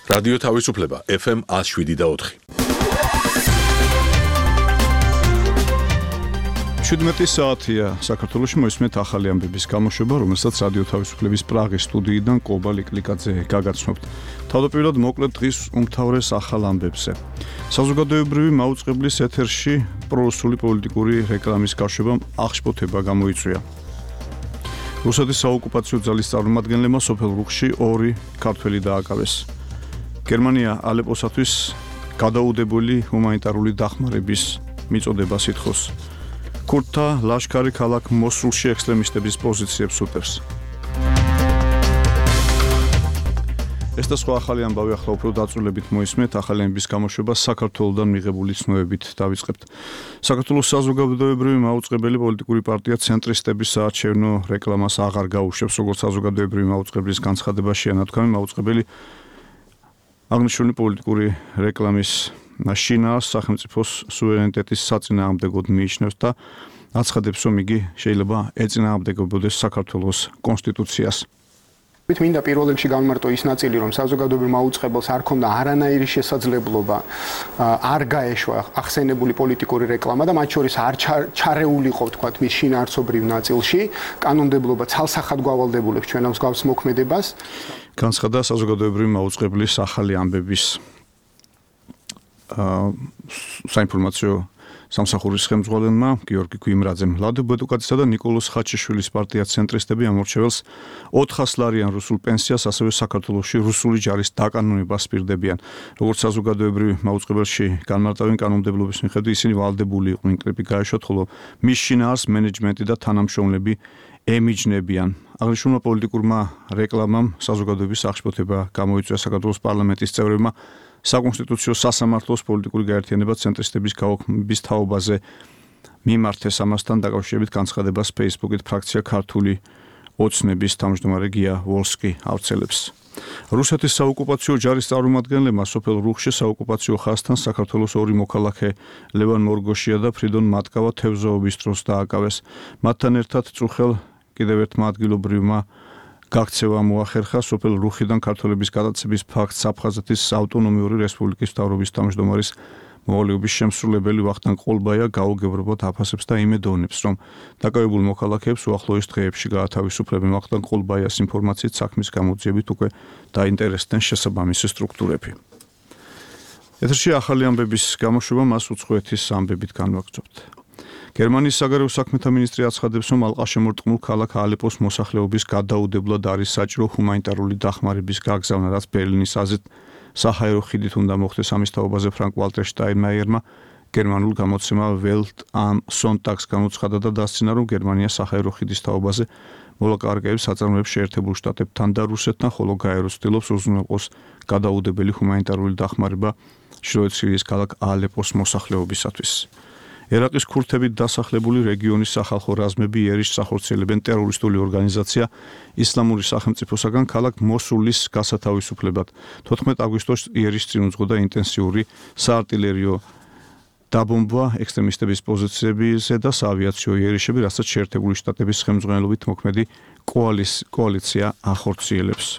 რადიო თავისუფლება FM 107.4. 17 საათია საქართველოში მოისმენთ ახალი ამბების გამოშვება, რომელსაც რადიო თავისუფლების პრაღის სტუდიიდან კობა ლიკლიკაძე გაგაცნობთ. თავდაპირველად მოკლედ დღის უმთავრეს ახალ ამბებზე. საზოგადოებრივი მაუწყებლის ეთერში პრორუსული პოლიტიკური რეკლამის გაშვებამ აღშფოთება გამოიწვია. რუსეთის საოკუპაციო ძალის წარმომადგენლებმა სოფელ რუხში 2 ქართველი დააკავეს. გერმანია ალეპოსათვის გადაუდებული ჰუმანიტარული დახმარების მიწოდებას ითხოვს. ქურთთა ლაშქარი ქალაქ მოსულში ექსტრემისტების პოზიციებს უტევს. ეს და სხვა ახალი ამბავი ახლა უფრო დაწვრილებით მოისმენთ. ახალი ამბების გამოშვება საქართველოსდან მიღებული ცნობებით დავიწყებთ. საქართველოს საზოგადოებრივი მაუწყებელი პოლიტიკური პარტია ცენტრისტების საარჩევნო რეკლამას აღარ გაუშვებს, როგორც საზოგადოებრივი მაუწყებლის განცხადებაში ანათქვამი მაუწყებელი აღნიშნული პოლიტიკური რეკლამის შინაარსს სახელმწიფოს სუვერენიტეტის საწინააღმდეგოდ მიიჩნევს და აცხადებს, რომ იგი შეიძლება ეწინააღმდეგებოდეს საქართველოს კონსტიტუციას. მინდა პირველ რიგში გამმარტო ის ნაწილი, რომ საზოგადოებრივ მაუწყებელს არ ქონდა არანაირი შესაძლებლობა არ გაეშვა ახსენებული პოლიტიკური რეკლამა და მათ შორის არ ჩარეულიყო, თქვათ, მის შინაარსობრივ ნაწილში, კანონმდებლობა ცალსახად გვავალდებულებს ჩვენ მსგავს მოქმედებას. განცხადა საზოგადოებრივი მაუწყებლის ახალი ამბების საინფორმაციო სამსახურის ხელმძღვანელმა გიორგი გვიმრაძემ. ლადო ბედუკაძისა და ნიკოლოზ ხაჩიშვილის პარტია ცენტრისტები ამორჩეველს 400 ლარიან რუსულ პენსიას, ასევე საქართველოში რუსული ჯარის დაკანონებას პირდებიან. როგორც საზოგადოებრივი მაუწყებელში განმარტავენ, კანონმდებლობის მიხედვით ისინი ვალდებული იყვნენ კრები გაეშვათ, ხოლო მის შინაარსს მენეჯმენტი და თანამშრომლები ემიჯნებიან. აღნიშნულმა პოლიტიკურმა რეკლამამ საზოგადოების აღშფოთება გამოიწვია. საქართველოს პარლამენტის წევრებმა საკონსტიტუციო სასამართლოს პოლიტიკური გაერთიანება ცენტრისტების გაუქმების თაობაზე მიმართეს. ამასთან დაკავშირებით განცხადებას Facebook-ით ფრაქცია ქართული ოცნების თავმჯდომარე გია ვოლსკი ავრცელებს. რუსეთის საოკუპაციო ჯარის წარმომადგენლებმა სოფელ რუხში საოკუპაციო ხაზთან საქართველოს 2 მოქალაქე ლევან მორგოშია და ფრიდონ მატკავა თევზაობის დროს დააკავეს. მათთან ერთად წუხელ კიდევ ერთმა ადგილობრივმა გაქცევა მოახერხა. სოფელ რუხიდან ქართველების გადაცემის ფაქტს აფხაზეთის ავტონომიური რესპუბლიკის მთავრობის თავმჯდომარის მოვალეობის შემსრულებელი ვახტანგ ყოლბაია გაუგებრობოდ აფასებს და იმედოვნებს, რომ დაკავებულ მოქალაქეებს უახლოეს დღეებში გაათავისუფლებენ. ვახტანგ ყოლბაიას ინფორმაციით საქმის გამოძიებით უკვე დაინტერესდნენ შესაბამისი სტრუქტურები. ეთერში ახალი ამბების გამოშვება მას უცხოეთის ამბებით განვაგრძობთ. გერმანიის საგარეო საქმეთა მინისტრი აცხადებს, რომ ალყაშემორტყმულ ქალაქ ალეპოს მოსახლეობის გადაუდებლად არის საჭირო ჰუმანიტარული დახმარების გაგზავნა, რაც ბერლინის აზრით საჰაერო ხიდით უნდა მოხდეს. ამის თაობაზე ფრანკ ვალტერ შტაინმაიერმა გერმანულ გამოცემა Welt am Sonntag გამოცხადა და დასცინა, რომ გერმანია საჰაერო ხიდის თაობაზე მოლაპარაკებებს აწარმოებს შეერთებულ შტატებთან და რუსეთთან, ხოლო გაეროს ცდილობს უზრუნველყოს გადაუდებელი ჰუმანიტარული დახმარება ჩრდილოეთ სირიის ქალაქ ალეპოს მოსახლეობისათვის. ერაყის ქურთებით დასახლებული რეგიონის სახალხო რაზმები იერიშს ახორციელებენ ტერორისტული ორგანიზაცია ისლამური სახელმწიფოსაგან ქალაქ მოსულის გასათავისუფლებად. 14 აგვისტოს იერიშს წინ უძღოდა ინტენსიური საარტილერიო დაბომბვა ექსტრემისტების პოზიციებზე და საავიაციო იერიშები, რასაც შეერთებული შტატების ხელმძღვანელობით მოქმედი კოალიცია ახორციელებს.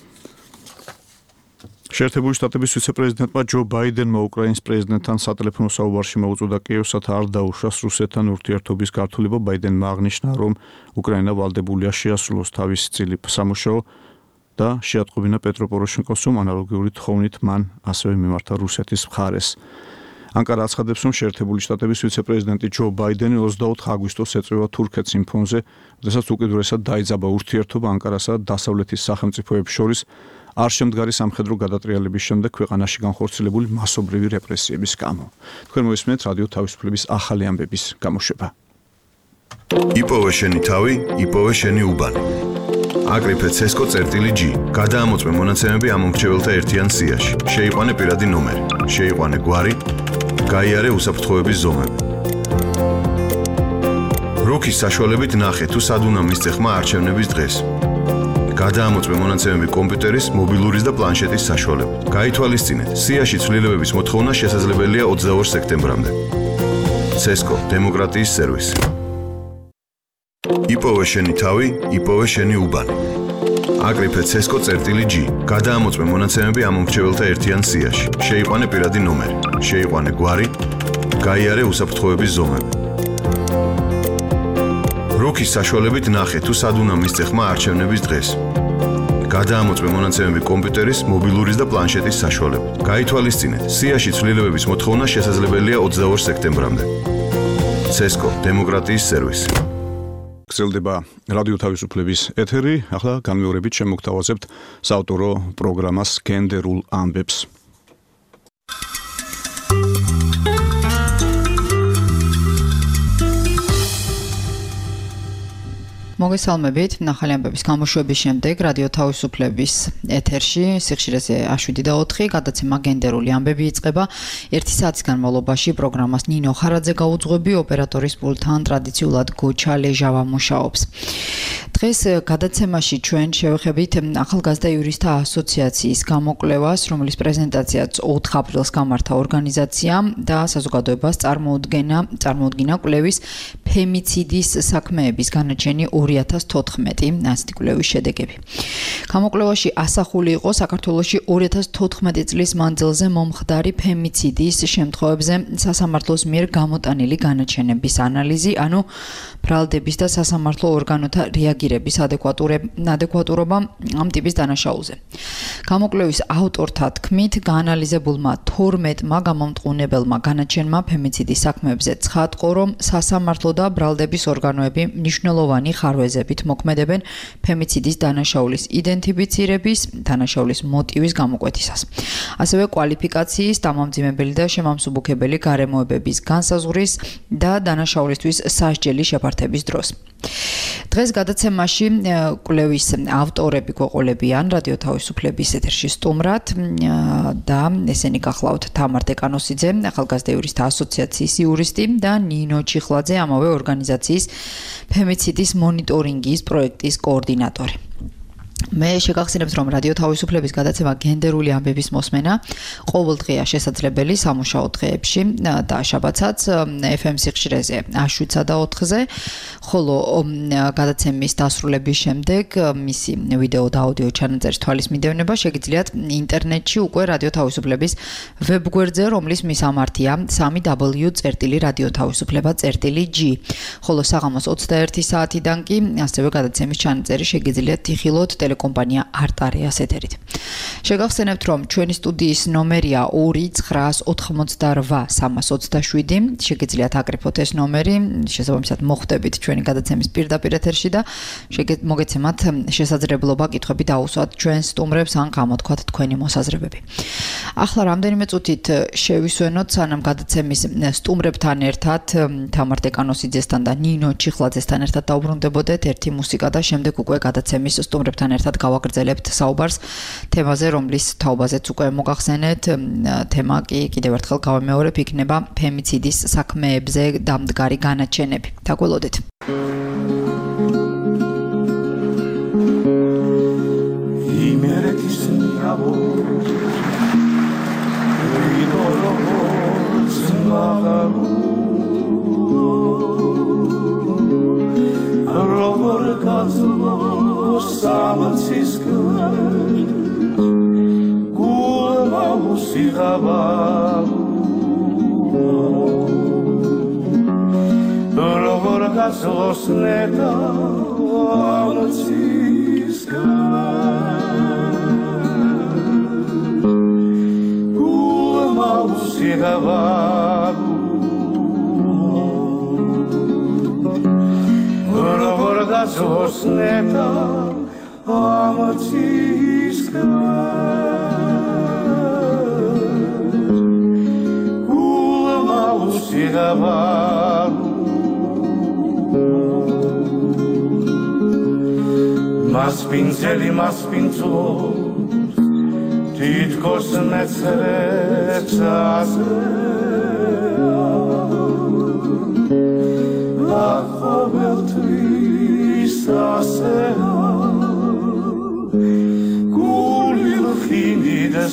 შეერთებული შტატების ვიცე-პრეზიდენტმა ჯო ბაიდენმა უკრაინის პრეზიდენტთან სატელეფონო საუბარში მოუწოდა კიევს არ დაუშვას რუსეთთან ურთიერთობის გართულება. ბაიდენმა აღნიშნა, რომ უკრაინა ვალდებულია შეასრულოს თავისი წილი სამუშაო და შეატყობინა პეტრო პოროშენკოს, რომ ანალოგიური თხოვნით მან ასევე მიმართა რუსეთის მხარეს. ანკარა აცხადებს, რომ შეერთებული შტატების ვიცე-პრეზიდენტი ჯო ბაიდენი 24 აგვისტოს ეწევა თურქეთს იმ ფონზე, როდესაც უკიდურესად დაიძაბა ურთიერთობა ანკარასა და დასავლეთის სახელმწიფოებს შორის არ შემდგარი სამხედრო გადატრიალების შემდეგ ქვეყანაში განხორციელებული მასობრივი რეპრესიების გამო. თქვენ მოისმენთ რადიო თავისუფლების ახალი ამბების გამოშვება. იპოვე შენი თავი, იპოვე შენი უბანი. აკრიფე CESCO.G. გადაამოწმე მონაცემები ამომრჩეველთა ერთიან სიაში. შეიყვანე პირადი ნომერი, შეიყვანე გვარი, გაიარე უსაფრთხოების ზომები. როქის საშუალებით ნახე თუ სად უნდა მისცე ხმა არჩევნების დღეს. გადაამოწმე მონაცემები კომპიუტერის, მობილურის და პლანშეტის საშუალებით. გაითვალისწინეთ, სიაში ცვლილებების მოთხოვნა შესაძლებელია 22 სექტემბრამდე. CESCO დემოკრატიის სერვისი. იპოვე შენი თავი, იპოვე შენი უბანი. აკრიფე CESCO.G. გადაამოწმე მონაცემები ამ მომრჩეველთა ერთიან სიაში. შეიყვანე პირადი ნომერი, შეიყვანე გვარი, გაიარე უსაფრთხოების ზომები. რუქის საშუალებით ნახე თუ სად უნდა მისცე ხმა არჩევნების დღეს. გადაამოწმე მონაცემები კომპიუტერის, მობილურის და პლანშეტის საშუალებით. გაითვალისწინეთ, სიაში ცვლილებების მოთხოვნა შესაძლებელია 22 სექტემბრამდე. CESCO დემოკრატიის სერვისი. გრძელდება რადიო თავისუფლების ეთერი, ახლა განმეორებით შემოგთავაზებთ საავტორო პროგრამას გენდერულ ამბებს. მოგესალმებით, ნახალი ამბების გამოშვების შემდეგ რადიო თავისუფლების ეთერში სიხშირეზე 7:04 გადაცემა გენდერული ამბები იწყება. 1 საათის განმავლობაში პროგრამას ნინო ხარაძე გაუძღვები, ოპერატორის პულტთან ტრადიციულად გოჩა ლეჟავა მუშაობს. დღეს გადაცემაში ჩვენ შევეხებით ახალგაზრდა იურისტთა ასოციაციის გამოკვლევას, რომლის პრეზენტაციაც 4 აპრილს გამართა ორგანიზაციამ და საზოგადოებას წარმოუდგინა კვლევის ფემიციდის საქმეების განაჩენი 2014 ასეთი კვლევის შედეგები. გამოკვლევაში ასახული იყო საქართველოში 2014 წლის მანძილზე მომხდარი ფემიციდის შემთხვევებზე სასამართლოს მიერ გამოტანილი განაჩენების ანალიზი, ანუ ბრალდების და სასამართლო ორგანოთა რეაგირების ადეკვატურობა ამ ტიპის დანაშაულზე. გამოკვლევის ავტორთა თქმით, გაანალიზებულმა 12-მა გამომტყუნებელმა განაჩენმა ფემიციდის საქმეებზე ცხადყო, რომ სასამართლო და ბრალდების ორგანოები მნიშვნელოვანი ხარვეზებით მოქმედებენ ფემიციდის დანაშაულის იდენტიფიცირების, დანაშაულის მოტივის გამოკვეთისას. ასევე კვალიფიკაციის, დამამძიმებელი და შემამსუბუქებელი გარემოებების განსაზღვრის და დანაშაულისთვის სასჯელი შეფართების დროს. დღეს გადაცემაში კვლევის ავტორები გვეყოლებიან რადიო თავისუფლების ეთერში სტუმრად და ესენი გახლავთ თამარ დეკანოსიძე, ახალგაზრდა იურისტთა ასოციაციის იურისტი და ნინო ჩიხლაძე, ამავე ორგანიზაციის ფემიციდის მონიტორინგის პროექტის კოორდინატორი. მე შეგახსენებთ, რომ რადიო თავისუფლების გადაცემა გენდერული ამბების მოსმენა ყოველდღეა შესაძლებელი სამუშაო დღეებში და შაბათსაც FM სიხშირეზე 7:04-ზე, ხოლო გადაცემის დასრულების შემდეგ მისი ვიდეო და აუდიო ჩანაწერის თვალის მიდევნება შეგიძლიათ ინტერნეტში უკვე რადიო თავისუფლების ვებგვერდზე, რომლის მისამართია www.radiotavisufleba.g, ხოლო საღამოს 21 საათიდან კი ასევე გადაცემის ჩანაწერი შეგიძლიათ იხილოთ ტელეკომპანია არტარეას ეთერით. შეგახსენებთ, რომ ჩვენი სტუდიის ნომერია 2988327. შეგიძლიათ აკრიფოთ ეს ნომერი, შესაბამისად მოხვდებით ჩვენი გადაცემის პირდაპირ ეთერში და მოგეცემათ შესაძლებლობა კითხვები დაუსვათ ჩვენ სტუმრებს ან გამოთქვათ თქვენი მოსაზრებები. ახლა რამდენიმე წუთით შევისვენოთ, სანამ გადაცემის სტუმრებთან ერთად თამარ დეკანოსიძესთან და ნინო ჩიხლაძესთან ერთად დაუბრუნდებოდეთ ერთი მუსიკა და შემდეგ უკვე გადაცემის სტუმრებთან ერთად გავაგრძელებთ საუბარს თემაზე, რომლის თაობაზეც უკვე მოგახსენეთ. თემა კი კიდევ ერთხელ გავამეორებ, იქნება ფემიციდის საქმეებზე დამდგარი განაჩენები. დაგველოდეთ. მასპინძელი მასპინძლობს თითქოს მეცრებს ასეა ყოველთვის ასეა გული ლხინი და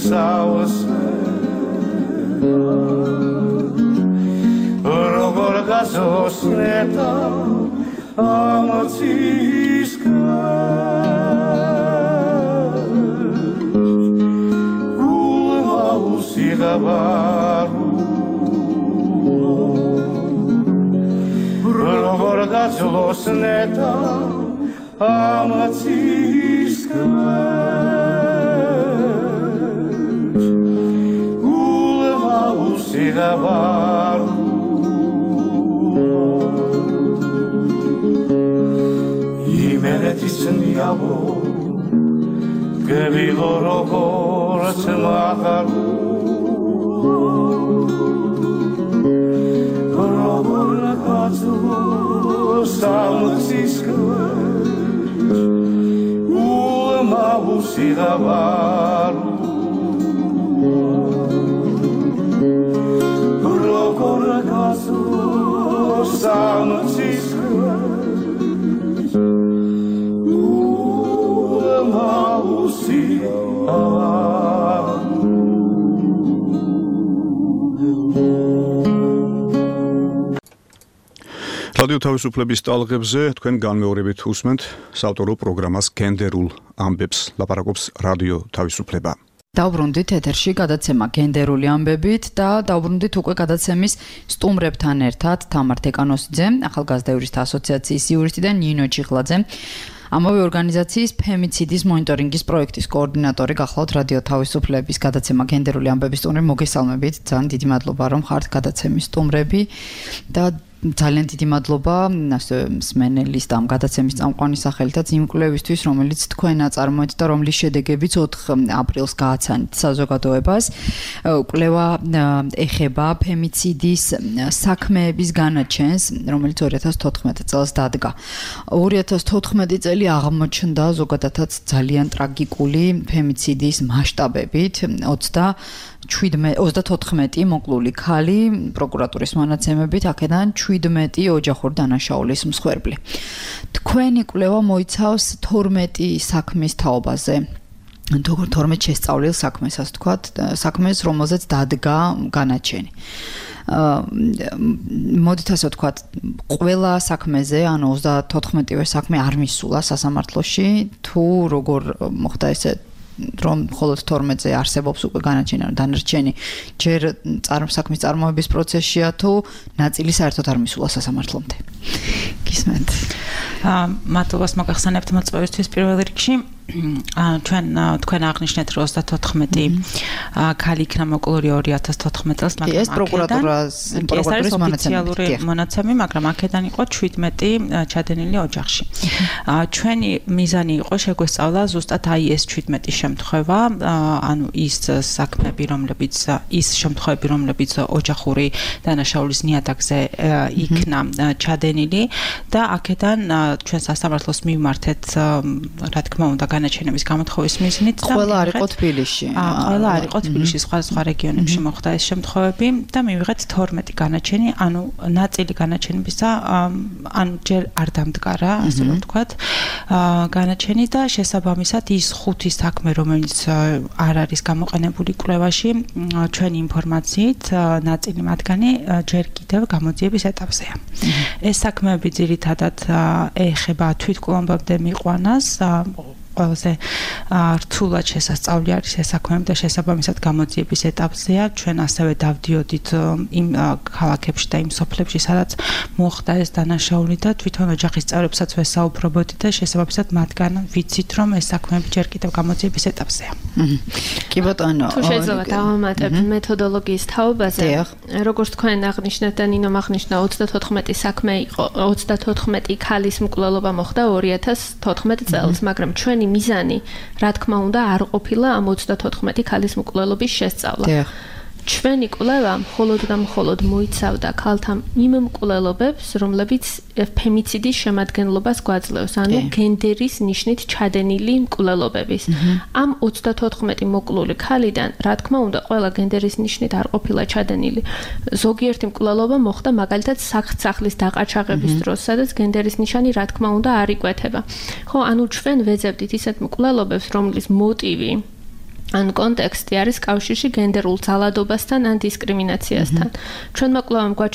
საოსეა როგორ გაზოსნეთა ამაცისკა გავარო როგორ გაძლოს ნეტა ამაცის ქმეჭ გულმა უსიღავარო იმერეთის ნიავო გევილო როგორც მაღარო როგორ გაძლოს ამაცის ქმეჭ გულმა უსიღავარო როგორ გაძლოს ამაცის ქმეჭ გულმა უსიღავარო რადიო თავისუფლების ტალღებზე თქვენ განმეორებით უსმენთ საავტორო პროგრამას გენდერულ ამბებს ლაპარაკობს რადიო თავისუფლება. დავბრუნდით ეთერში გადაცემა გენდერული ამბებით და დავბრუნდით უკვე გადაცემის სტუმრებთან ერთად თამარ თეკანოსიძე, ახალგაზრდა იურისტთა ასოციაციის იურისტი და ნინო ჩიხლაძე. ამავე ორგანიზაციის ფემიციდის მონიტორინგის პროექტის კოორდინატორი გახლავთ რადიო თავისუფლების გადაცემა გენდერული ამბების სტუმრები. მოგესალმებით, ძალიან დიდი მადლობა რომ ხართ გადაცემის სტუმრები და ძალიან დიდი მადლობა მსმენელის და ამ გადაცემის წამყვანის სახელითაც იმ კვლევისთვის, რომელიც თქვენ აწარმოეთ და რომლის შედეგებიც 4 აპრილს გააცანით საზოგადოებას. კვლევა ეხება ფემიციდის საქმეების განაჩენს, რომელიც 2014 წელს დადგა. 2014 წელი აღმოჩნდა ზოგადადაც ძალიან ტრაგიკული ფემიციდის მასშტაბებით. 34 მოკლული ქალი პროკურატურის მონაცემებით აქედან 17 ოჯახური დანაშაულის მსხვერპლი. თქვენი კვლევა მოიცავს 12 საქმის თაობაზე. 12 შესწავლილ საქმეს, ასე ვთქვათ, საქმეს, რომელზეც დადგა განაჩენი. მოდით ასე ვთქვათ, ყველა საქმეზე, ანუ 34-ვე საქმე არ მისულა სასამართლოში, თუ როგორ მოხდა ესე რომ მხოლოდ 12-ზე არსებობს უკვე განაჩენი, ანუ დანარჩენი ჯერ საქმის წარმოების პროცესშია თუ ნაწილი საერთოდ არ მისულა სასამართლომდე. გისმენთ. მადლობას მოგახსენებთ მოწვევისთვის პირველ რიგში. თქვენ აღნიშნეთ რომ 34 ქალი იქნა მოკლული 2014 წელს, მაგრამ ეს პროკურატურის მონაცემი, მაგრამ აქედან იყო 17 ჩადენილი ოჯახში. ჩვენი მიზანი იყო შეგვესწავლა ზუსტად აი ეს 17 შემთხვევა, ანუ ის საქმეები, რომლებიც ოჯახური დანაშაულის ნიადაგზე იქნა ჩადენილი და აქედან ჩვენ სასამართლოს მივმართეთ, რა თქმა უნდა, განაჩენების გამოთხოვის მიზნით და ყველა არ იყო თბილისში. ყველა არ იყო თბილისში, სხვა რეგიონებში მოხდა ეს შემთხვევები და მივიღეთ 12 განაჩენი, ანუ ნაწილი განაჩენებისა, ანუ ჯერ არ დამდგარა, ასე რომ ვთქვათ, განაჩენი და შესაბამისად ის 5 საქმე, რომელიც არ არის გამოყენებული კვლევაში, ჩვენი ინფორმაციით ნაწილი მათგანი ჯერ კიდევ გამოძიების ეტაპზეა. ეს საქმეები ძირითადად ეხება თვითმკვლელობამდე მიყვანას, ყველაზე რთულად შესასწავლი არის ეს საქმეები და შესაბამისად გამოძიების ეტაპზეა. ჩვენ ასევე დავდიოდით იმ ქალაქებში და იმ სოფლებში, სადაც მოხდა ეს დანაშაული და თვითონ ოჯახის წევრებსაც ვესაუბრობოდით და შესაბამისად მათგან ვიცით, რომ ეს საქმეები ჯერ კიდევ გამოძიების ეტაპზეა. კი ბატონო, თუ შეიძლება დავამატებ მეთოდოლოგიის თაობაზე, როგორც თქვენ აღნიშნეთ და ნინომ აღნიშნა 34 საქმე იყო, 34 ქალის მკვლელობა მოხდა 2014 წელს, მაგრამ ჩვენ მიზანი, რა თქმა უნდა, არ ყოფილა ამ 34 ქალის მკვლელობის შესწავლა. ჩვენი კვლევა მხოლოდ მოიცავდა ქალთა იმ მკვლელობებს, რომლებიც ფემიციდის შემადგენლობას გვაძლევს, ანუ გენდერის ნიშნით ჩადენილი მკვლელობების. ამ 34 მოკლული ქალიდან, რა თქმა უნდა, ყველა გენდერის ნიშნით არ ყოფილა ჩადენილი. ზოგიერთი მკვლელობა მოხდა მაგალითად სახლის დაყაჩაღების დროს, სადაც გენდერის ნიშანი, რა თქმა უნდა, არ იკვეთება. ხო, ანუ ჩვენ ვეძებდით ისეთ მკვლელობებს, რომლის მოტივი ან კონტექსტი არის კავშირში გენდერულ ძალადობასთან ან დისკრიმინაციასთან. ჩვენმა კვლევამ გვაჩვენა, რომ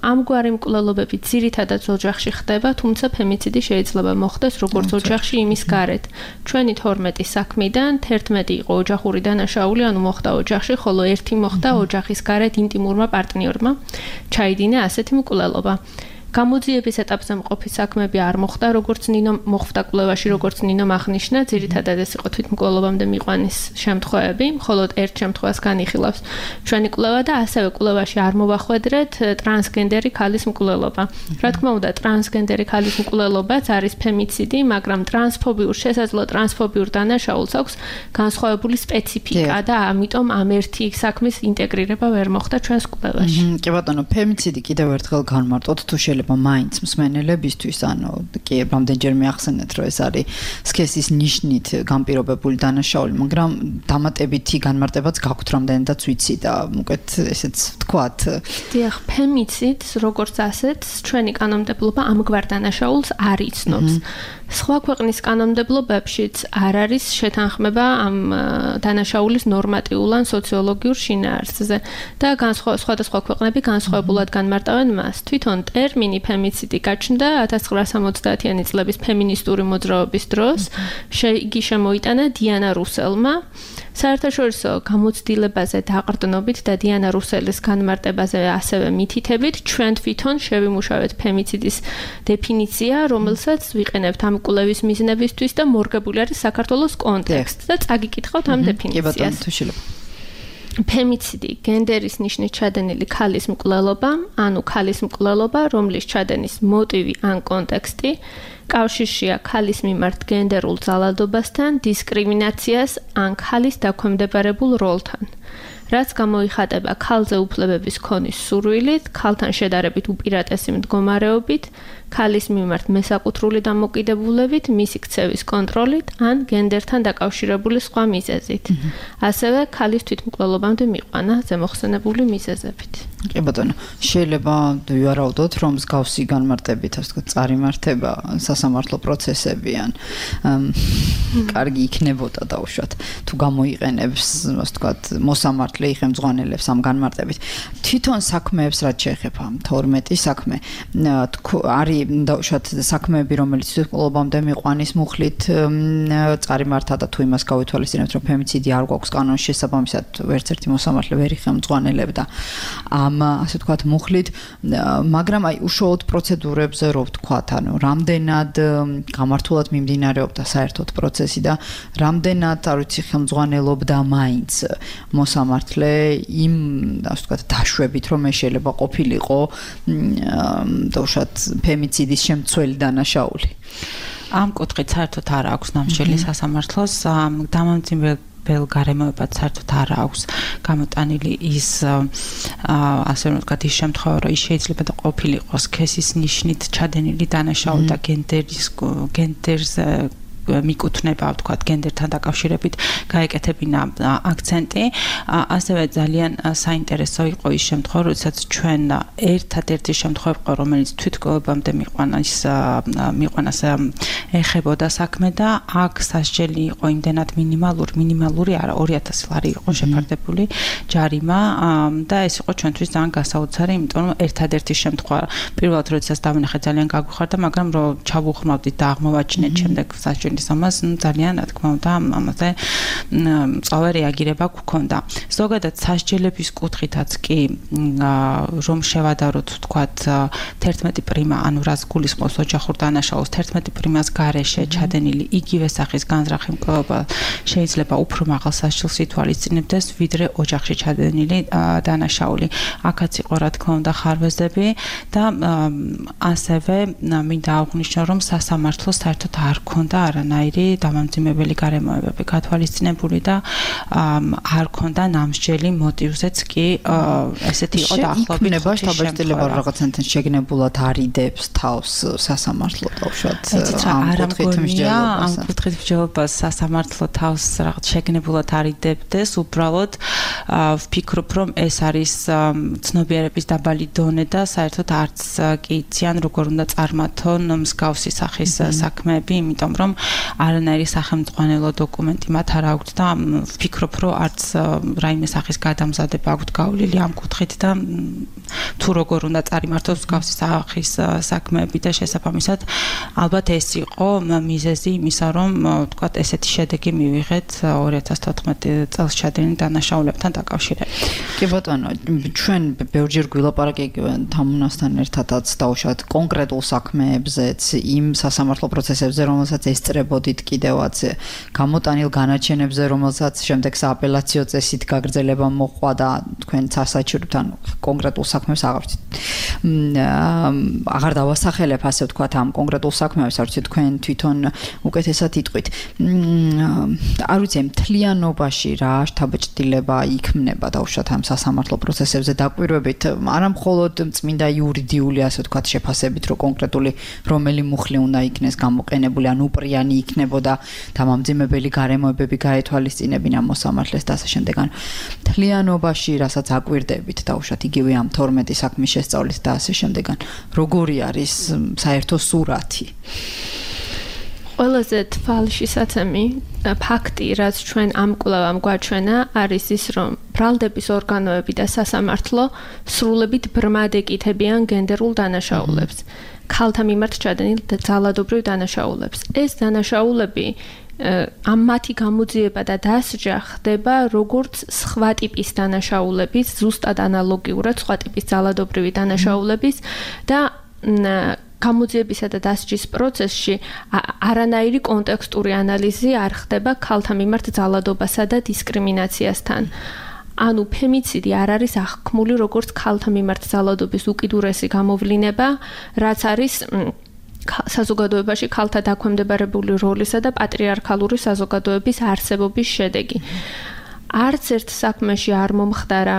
ამგვარი მკვლელობები ძირითადად ოჯახში ხდება, თუმცა ფემიციდი შეიძლება მოხდეს როგორც ოჯახში, იმის გარეთ. ჩვენი 12 საქმიდან 11 იყო ოჯახური დანაშაული, ანუ მოხდა ოჯახში, ხოლო 1 მოხდა ოჯახის გარეთ ინტიმურმა პარტნიორმა. ჩაიდინა ასეთი მკვლელობა. გამოძიების ეტაპზე მყოფი საქმეები არ მოხდა, როგორც ნინო მოხდა კვლევაში, როგორც ნინო აღნიშნა, ძირითადად ეს იყო თვითმკვლელობამდე მიყვანის შემთხვევები, მხოლოდ ერთ შემთხვევას განიხილავს ჩვენი კვლევა და ასევე კვლევაში არ მოვახვედრეთ ტრანსგენდერი ქალის მკვლელობა. რა თქმა უნდა, ტრანსგენდერი ქალის მკვლელობაც არის ფემიციდი, მაგრამ შესაძლო ტრანსფობიურ დანაშაულს აქვს განსხვავებული სპეციფიკა და ამიტომ ამ ერთი საქმის ინტეგრირება ვერ მოხდა ჩვენს კვლევაში. კი ბატონო, ფემიციდი კიდევ ერთხელ განმარტოთ, თუ შეიძლება მაინც მსმენელებისთვის, ანუ კი რამდენჯერმე ახსენეთ, რომ ეს არის სქესის ნიშნით განპირობებული დანაშაული, მაგრამ დამატებითი განმარტებაც გაქვთ, რამდენადაც ვიცი და უკეთ ესეც ვთქვათ. დიახ, ფემიციდს როგორც ასეთს ჩვენი კანონმდებლობა ამგვარ დანაშაულს არ იცნობს. სხვა ქვეყნის კანონმდებლობებშიც არ არის შეთანხმება ამ დანაშაულის ნორმატიულ ან სოციოლოგიურ შინაარსზე და სხვადასხვა ქვეყნები განსხვავებულად განმარტავენ მას. თვითონ ტერმინი ფემიციდი გაჩნდა 1970-იანი წლების ფემინისტური მოძრაობის დროს. იგი შემოიტანა დიანა რუსელმა. საერთაშორისო გამოცდილებაზე დაყრდნობით და დიანა რუსელის განმარტებაზე ასევე მითითებით, ჩვენ თვითონ შევიმუშავეთ ფემიციდის დეფინიცია, რომელსაც ვიყენებთ ამ კვლევის მიზნებისთვის და მორგებული არის საქართველოს კონტექსტ და წაგიკითხავთ ამ დეფინიციას. ფემიციდი გენდერის ნიშნით ჩადენილი ქალის მკვლელობა, ანუ ქალის მკვლელობა, რომლის ჩადენის მოტივი ან კონტექსტი კავშირშია ქალის მიმართ გენდერულ ძალადობასთან, დისკრიმინაციას ან ქალის დაქვემდებარებულ როლთან. რაც გამოიხატება ქალზე უფლებების ქონის სურვილით, ქალთან შედარებით უპირატესი მდგომარეობით, ქალის მიმართ მესაკუთრული დამოკიდებულებით, მისი ქცევის კონტროლით ან გენდერთან დაკავშირებული სხვა მიზეზით. ასევე ქალის თვითმკვლელობამდე მიყვანა ზემოხსენებული მიზეზებით. კი ბატონო, შეიძლება ვივარაუდოთ, რომ მსგავსი განმარტებით, ასე ვთქვათ, წარიმართება სასამართლო პროცესები ან კარგი იქნებოდა დაუშვათ, თუ გამოიყენებს, ასე ვთქვათ, მოსამართლე იხელმძღვანელებს ამ განმარტებით. თვითონ საქმეებს რაც შეეხება 12 საქმე, არის დაუშვათ საქმეები, რომელიც თვითმკვლელობამდე მიყვანის მუხლით წარიმართა და თუ იმას გავითვალისწინებთ, რომ ფემიციდი არ გვაქვს კანონის შესაბამისად, ვერც ერთი მოსამართლე ვერ იხელმძღვანელებდა ასე ვთქვათ მუხლით, მაგრამ აი უშუალოდ პროცედურებზე რო ვთქვათ, ანუ რამდენად გამართულად მიმდინარეობდა საერთოდ პროცესი და რამდენად, არ ვიცი, ხელმძღვანელობდა მაინც მოსამართლე იმ, ასე ვთქვათ, დაშვებით, რომ ეს შეიძლება ყოფილიყო დაუშვათ ფემიციდის შემცველი დანაშაული. ამ კუთხით საერთოდ არ აქვს ნამსჯელი სასამართლოს, დამამძიმებელ გარემოებად საერთოდ არ აქვს გამოტანილი ის ასე ვთქვათ ის შემთხვევა, რომ ის შეიძლება და ყოფილიყო სქესის ნიშნით ჩადენილი დანაშაული და გენდერზე მიკუთვნება, ვთქვათ, გენდერთან დაკავშირებით გაეკეთებინა აქცენტი. ასევე ძალიან საინტერესო იყო ის შემთხვევა, როდესაც ჩვენ ერთადერთი შემთხვევა იყო, რომელიც თვითმკვლელობამდე მიყვანას ეხებოდა საქმე და აქ სასჯელი იყო იმდენად მინიმალური არა 2000 ლარი იყო შეფარდებული ჯარიმა და ეს იყო ჩვენთვის ძალიან გასაოცარი, იმიტომ რომ ერთადერთი შემთხვევა პირველად როდესაც დავინახეთ ძალიან გაგვიხარდა, მაგრამ რომ ჩავუხმავდით და აღმოვაჩინეთ შემდეგ სასჯელი ამას ძალიან, რა თქმა უნდა, ამაზე მწვავე რეაგირება გვქონდა. ზოგადად სასჯელების კუთხითაც კი რომ შევადაროთ, ვთქვათ, 11 პრიმა, ანუ რაც გულისხმობს ოჯახურ დანაშაულს, 11 პრიმას გარეშე ჩადენილი იგივე სახის განზრახი მკვლელობა შეიძლება უფრო მაღალ სასჯელს ითვალისწინებდეს, ვიდრე ოჯახში ჩადენილი დანაშაული. აქაც იყო, რა თქმა უნდა, ხარვეზები და ასევე მინდა აღვნიშნო, რომ სასამართლოს საერთოდ არ ქონდა არანაირი დამამძიმებელი გარემოებები გათვალისწინებული და არ ქონდა ნამსჯელი მოტივზეც კი ესეთი იყო დაახლოებით შთაბეჭდილება რაღაცნაირად შეგნებულად არიდებს თავს სასამართლო თავშად ამ კუთხით მსჯელობას სასამართლო თავს რაღაც შეგნებულად არიდებდეს, უბრალოდ ვფიქრობ, რომ ეს არის ცნობიერების დაბალი დონე და საერთოდ არც კი იციან როგორ უნდა წარმართონ მსგავსი სახის საქმეები, იმიტომ რომ არანაირი სახელმწიფო დოკუმენტი მათ არ აქვთ და ვფიქრობ, რომ არც რაიმე სახის გადამზადება აქვთ გავლილი ამ კუთხით და თუ როგორ უნდა წარიმართოს მსგავსი სახის საქმეები და შესაბამისად ალბათ ეს იყო მიზეზი იმისა, რომ თქვათ ესეთი შედეგი მივიღეთ 2014 წელს ჩადენილ დანაშაულებთან დაკავშირებით. კი ბატონო, ჩვენ ბევრჯერ გვილაპარაკეთ თამუნასთან ერთადაც დაუშვათ კონკრეტულ საქმეებზეც, იმ სასამართლო პროცესებზე, რომელსაც ესწრებოდით კიდევაც, გამოტანილ განაჩენებზე, რომელსაც შემდეგ სააპელაციო წესით გაგრძელება მოყვა და თქვენ სასაჩუქრებთ, ან კონკრეტულ საქმეს აღარ ვთქვით. აღარ დავასახელებ, ასე ვთქვათ, ამ კონკრეტულ საქმეებს, არ ვიცი თქვენ თვითონ უკეთესად იტყვით. არ ვიცი, მთლიანობაში რა შთაბეჭდილება იქმნება დაუშვათ ამ სასამართლო პროცესებზე დაკვირვებით, არა მხოლოდ წმინდა იურიდიული, ასე ვთქვათ, შეფასებით, რომ კონკრეტული რომელი მუხლი უნდა იქნეს გამოყენებული, ან უპრიანი იქნებოდა დამამძიმებელი გარემოებები გაეთვალისწინებინა მოსამართლეს და ასე შემდეგ. ან მთლიანობაში, რასაც აკვირდებით დაუშვათ იგივე ამ 12 საქმის შესწავლით და ასე შემდეგ. ან როგორი არის საერთო სურათი? ყველაზე თვალშისაცემი ფაქტი, რაც ჩვენ ამ კვლევამ გვაჩვენა, არის ის, რომ ბრალდების ორგანოები და სასამართლო სრულებით ბრმად ეკითებიან გენდერულ დანაშაულებს, ქალთა მიმართ ჩადენილ ძალადობრივ დანაშაულებს. ეს დანაშაულები ამ მათი გამოძიება და დასჯა ხდება როგორც სხვა ტიპის დანაშაულების, ზუსტად ანალოგიურად სხვა ტიპის ძალადობრივი დანაშაულების და გამოძიებისა და დასჯის პროცესში არანაირი კონტექსტური ანალიზი არ ხდება ქალთა მიმართ ძალადობასა და დისკრიმინაციასთან. ანუ ფემიციდი არ არის აღქმული როგორც ქალთა მიმართ ძალადობის უკიდურესი გამოვლინება, რაც არის საზოგადოებაში ქალთა დაქვემდებარებული როლისა და პატრიარქალური საზოგადოების არსებობის შედეგი. არც ერთ საქმეში არ მომხდარა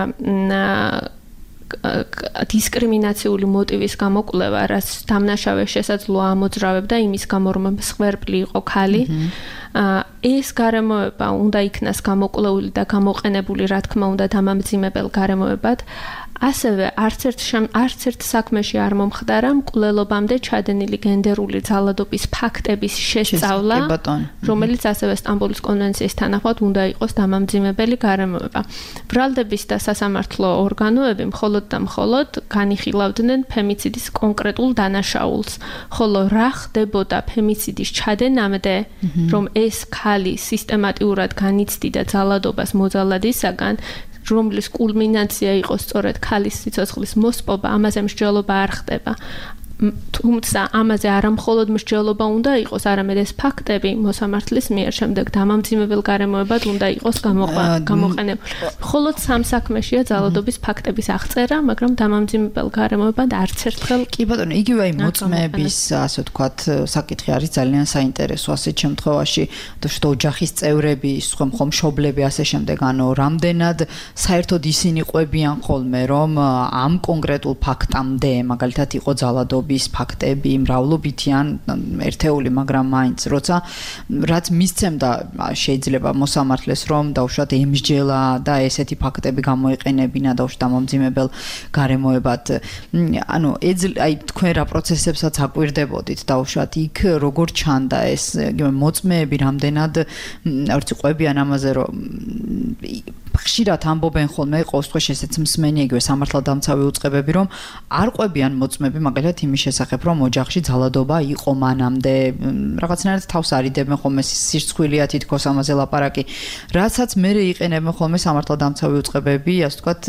დისკრიმინაციული მოტივის გამოკვლევა, რაც დამნაშავეს შესაძლოა ამოძრავებდა იმის გამო, რომ მსხვერპლი იყო ქალი. ეს გარემოება უნდა იქნას გამოკვლეული და გამოყენებული, რა თქმა უნდა, დამამძიმებელ გარემოებად. ასევე არც ერთ საქმეში არ მომხდარა მკვლელობამდე ჩადენილი გენდერული ძალადობის ფაქტების შესწავლა, რომელიც ასევე სტამბოლის კონვენციის თანახმად უნდა იყოს დამამძიმებელი გარემოება. ბრალდების და სასამართლო ორგანოები მხოლოდ და მხოლოდ განიხილავდნენ ფემიციდის კონკრეტულ დანაშაულს, ხოლო რა ხდებოდა ფემიციდის ჩადენამდე, რომ ეს ქალი სისტემატიურად განიცდიდა ძალადობას მოძალადისაგან, რომლის კულმინაცია იყო სწორედ ქალის სიცოცხლის მოსპობა, ამაზე მსჯელობა არ ხდება. თუმცა ამაზე არა მხოლოდ მსჯელობა უნდა იყოს, არამედ ეს ფაქტები მოსამართლის მიერ შემდეგ დამამძიმებელ გარემოებად უნდა იყოს გამოყენებული. მხოლოდ სამ საქმეშია ძალადობის ფაქტების აღწერა, მაგრამ დამამძიმებელ გარემოებად არც ერთხელ კი ბატონო, იგივე აი მოწმეების, ასე ვთქვათ, საკითხი არის ძალიან საინტერესო ასეთ შემთხვევაში, თუ ოჯახის წევრები, სხვა მშობლები ასე შემდეგ, ანუ რამდენად საერთოდ ისინი ყვებიან ხოლმე, რომ ამ კონკრეტულ ფაქტამდე, მაგალითად იყო ძალადობა ფაქტები მრავლობითი ან ერთეული, მაგრამ მაინც როცა რაც მისცემდა შეიძლება მოსამართლეს, რომ დაუშვათ ემსჯელა და ესეთი ფაქტები გამოეყენებინა დაუშვათ დამამძიმებელ გარემოებად. ანუ აი თქვენ რა პროცესებსაც აკვირდებოდით დაუშვათ იქ როგორ ჩანდა ეს მოწმეები რამდენად არ ვიცი ყვებიან ამაზე, რომ ხშირად ამბობენ ხოლმე ყოველ დღეს ესეც მსმენი იგივე სამართალდამცავი უწყებები, რომ არ ყვებიან მოწმეები მაგალითად იმის შესახებ, რომ ოჯახში ძალადობა იყო მანამდე, რაღაცნაირად თავს არიდებენ ხოლმე სირცხვილია თითქოს ამაზე ლაპარაკი, რასაც მერე იყენებენ ხოლმე სამართალდამცავი უწყებები, ასე ვთქვათ,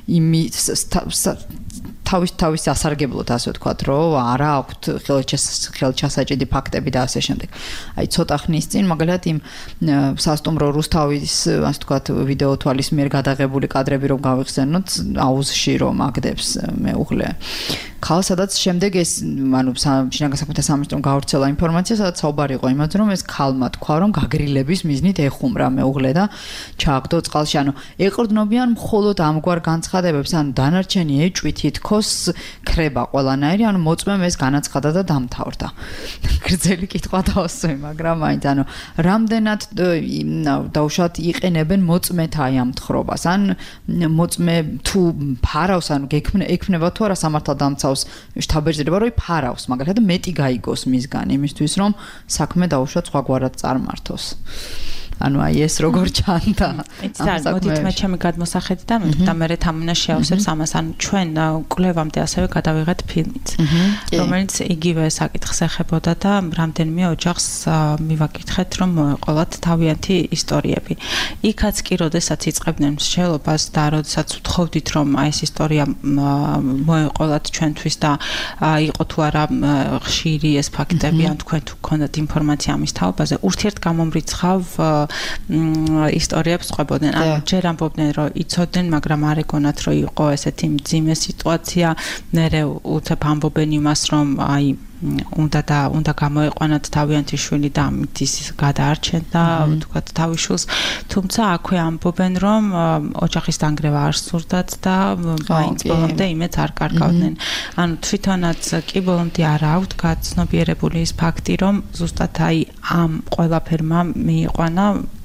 თავის ასარგებლოდ, ასე ვთქვათ, რომ არა აქვთ ხელჩასაჭედი ფაქტები და ასე შემდეგ. აი ცოტა ხნის წინ მაგალითად იმ სასტუმრო რუსთავის, ასე ვთქვათ, ვიდეო თვალის მიერ გადაღებული კადრები რომ გავიხსენოთ აუზში რომ აგდებს მეუღლე ქალს, სადაც შემდეგ ეს ანუ შინაგან საქმეთა სამინისტრომ გავრცელა ინფორმაცია, სადაც საუბარი იყო იმაზე, რომ ეს ქალმა თქვა, რომ გაგრილების მიზნით ეხუმრა მეუღლე და ჩააგდო წყალში. ანუ ეყრდნობიან მხოლოდ ამგვარ განცხადებებს, ანუ დანარჩენი ეჭვი თითქოს ქრება ყველანაირი, ანუ მოწმემ ეს განაცხადა და დამთავრდა. გრძელი კითხვა დავასვი, მაგრამ მაინც ანუ რამდენად დაუშვათ იყენებენ მოწმეთა აი ამ თხრობას, ან მოწმე თუ ფარავს, ანუ ექნება თუ არა სამართალდამცავ მოიცავს შთაბეჭდილება, რომ ფარავს, მაგალითად მეტი გაიგოს მისგან იმისთვის, რომ საქმე დაუშვათ სხვაგვარად წარმართოს. ანუ აი ეს როგორ ჩანდა. იცი რა, მოდით მე ჩემი გადმოსახედიდან და მე თამუნა შეავსებს ამას, ანუ ჩვენ კვლევამდე ასევე გადავიღეთ ფილმიც, რომელიც იგივე საკითხს ეხებოდა და რამდენიმე ოჯახს მივაკითხეთ, რომ მოეყოლათ თავიანთი ისტორიები. იქაც კი, როდესაც იწყებდნენ მსჯელობას და როდესაც ვთხოვდით, რომ აი ეს ისტორია მოეყოლათ ჩვენთვის და იყო თუ არა ხშირი ეს ფაქტები, ან თქვენ თუ გქონდათ ინფორმაცია ამის თაობაზე, ურთიერთგამომრიცხავ ისტორიებს ყვებოდნენ. ანუ ჯერ ამბობდნენ, რომ იცოდნენ, მაგრამ არ ეგონათ, რომ იყო ესეთი მძიმე სიტუაცია. მერე უცებ ამბობენ იმას, რომ აი უნდა გამოეყვანათ თავიანთი შვილი და ამით ის გადაარჩენდა თქვათ თავის შვილს. თუმცა აქვე ამბობენ, რომ ოჯახის დანგრევა არ სურდათ და მაინც ბოლომდე იმეც არ კარგავდნენ. ანუ თვითონაც კი ბოლომდე არ აქვთ გაცნობიერებული ის ფაქტი, რომ ზუსტად აი ამ ყველაფერმა მიიყვანა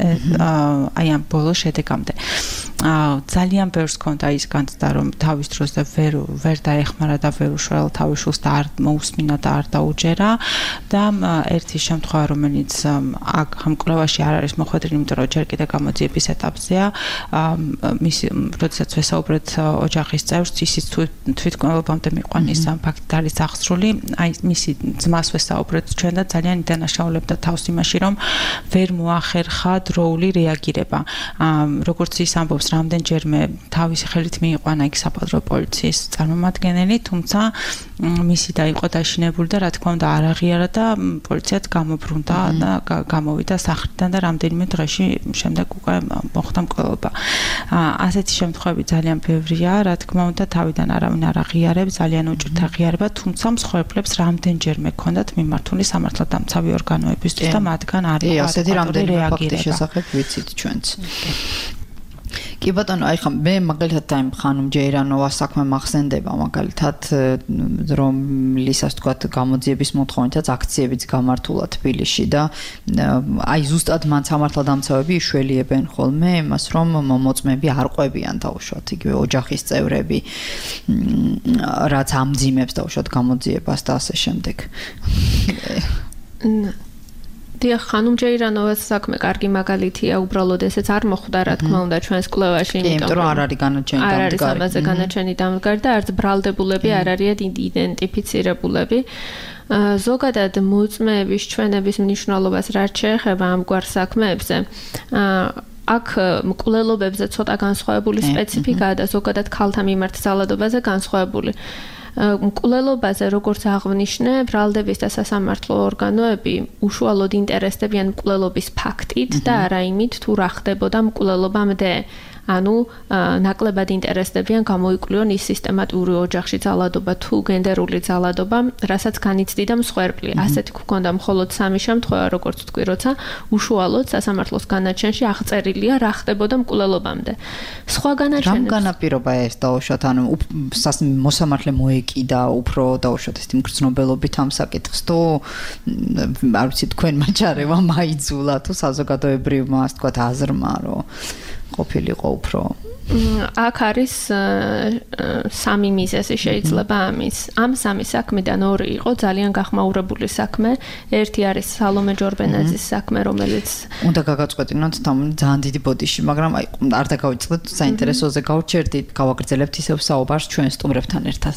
აი ამ ბოლო შედეგამდე. ძალიან ბევრს ჰქონდა ის განცდა, რომ თავის დროზე ვერ დაეხმარა და ვერ უშველა თავის შვილს და არ მოусმინა და არ დაუჯერა და ერთი შემთხვევა, რომელიც აქ ამ კვლევაში არ არის მოხვედრილი, იმიტომ რომ ჯერ კიდე გამოძიების ეტაპზეა, მისი როდესაც ვესაუბრეთ ოჯახის წევრს, ისიც თვითმკვლელობამდე მიყვანის ამ ფაქტით არის აღსრული, აი მისი ძმას ვესაუბრეთ ჩვენ და ძალიან იდანაშაულებდა თავს იმაში, რომ ვერ მოახერხა დროული რეაგირება. როგორც ის ამბობს, რამდენჯერმე თავისი ხელით მიიყვანა იქ საპატრო პოლიციის წარმომადგენელი, თუმცა მისი და იყო დაშინებული და რა თქმა უნდა არ აღიარა და პოლიციაც გამობრუნდა და გამოვიდა სახლიდან და რამდენიმე დღეში შემდეგ უკვე მოხდა მკვლელობა. ასეთი შემთხვევები ძალიან ბევრია, რა თქმა უნდა თავიდან არავინ არ აღიარებს, ძალიან უჭირთ აღიარება, თუმცა მსხვერპლებს რამდენჯერმე ჰქონდათ მიმართული სამართალდამცავი ორგანოებისთვის და მათგან არ იყო ასეთი რამდენიმე ფაქტის შესახებ ვიცით ჩვენც. კი ბატონო, აი ხომ მე მაგალითად აი ხანუმ ჯეირანოვას საქმე მახსენდება, მაგალითად რომლისას თქვათ გამოძიების მოთხოვნითაც აქციებიც გამართულა თბილისში და აი ზუსტად მან სამართალდამცავები იშველიებენ ხოლმე იმას, რომ მოწმეები არ ყვებიან დაუშვათ იგივე ოჯახის წევრები, რაც ამძიმებს დაუშვათ გამოძიებას და ასე შემდეგ. დიახ, ხანუმ ჯეირანოვას საქმე კარგი მაგალითია, უბრალოდ ესეც არ მოხვდა რა თქმა უნდა ჩვენს კვლევაში, იმიტომ რომ არ არის განაჩენი დამდგარი. არ არის ამაზე განაჩენი დამდგარი და არც ბრალდებულები არ არიან იდენტიფიცირებულები. ზოგადად მოწმეების ჩვენების მნიშვნელობას რაც შეეხება ამგვარ საქმეებზე, აქ მკვლელობებზე ცოტა განსხვავებული სპეციფიკაა და ზოგადად ქალთა მიმართ ძალადობაზე განსხვავებული. მკვლელობაზე როგორც აღვნიშნე, ბრალდების და სასამართლო ორგანოები უშუალოდ ინტერესდებიან მკვლელობის ფაქტით და არა იმით, თუ რა ხდებოდა მკვლელობამდე. ანუ ნაკლებად ინტერესდებიან გამოიკვლიონ ის სისტემატიური ოჯახში ძალადობა თუ გენდერული ძალადობა, რასაც განიცდიდა მსხვერპლი. ასეთი გვქონდა მხოლოდ სამი შემთხვევა, როგორც თქვი, როცა უშუალოდ სასამართლოს განაჩენში აღწერილია რა ხდებოდა მკვლელობამდე. სხვა განაჩენებს რამ განაპირობა ეს დაუშვათ, ანუ მოსამართლე მოეკიდა უფრო დაუშვათ ეს მგრძნობელობით ამ საკითხს, თუ არ ვიცი თქვენმა ჩარევა მაიძულა თუ საზოგადოებრივმა ასე თქვათ აზრმა, რომ ყოფილიყო უფრო. აქ არის სამი მიზეზი შეიძლება ამის. ამ სამი საქმიდან ორი იყო ძალიან გახმაურებული საქმე. ერთი არის სალომე ჯორბენაძის საქმე, რომელიც უნდა გაგაწყვეტინოთ ძალიან დიდი ბოდიში, მაგრამ აი არ დაგავიწყდეთ საინტერესოზე გავჩერდით, გავაგრძელებთ ისევ საუბარს ჩვენ სტუმრებთან ერთად.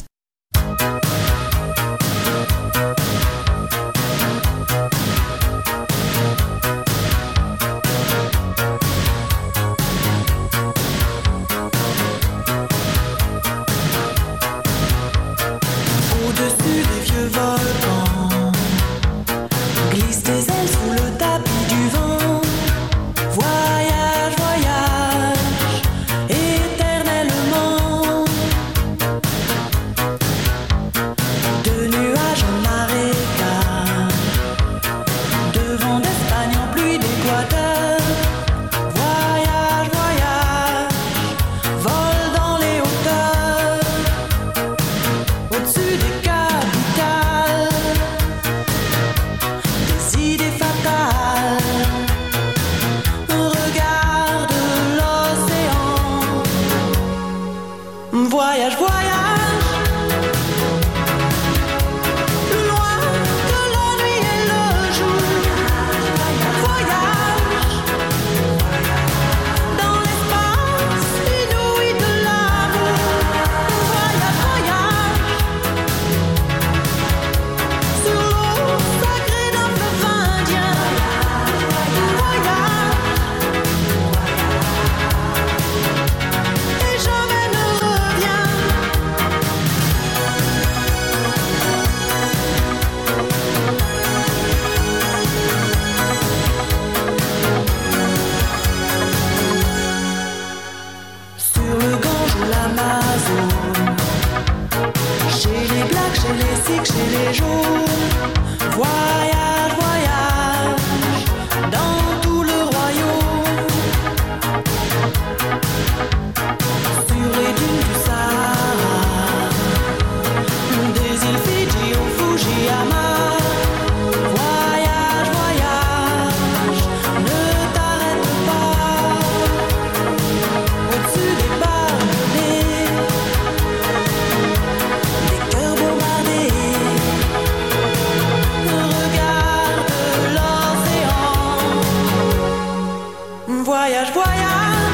Voyage, voyage.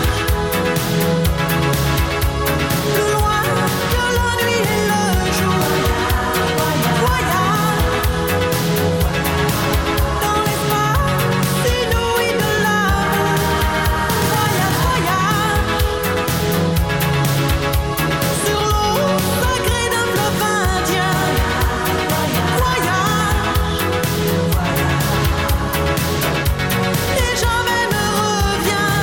Plus loin que la nuit et le jour. Voyage. Dans l'espace inouï de l'amour. Voyage, voyage. Sur l'eau sacrée d'un fleuve indien. Voyage. Et jamais ne revient.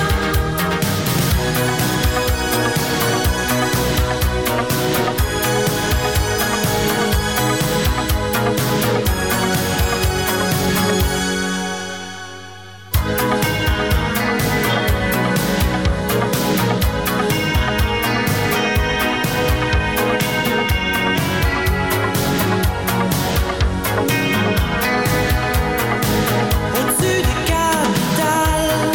Au-dessus des capitales,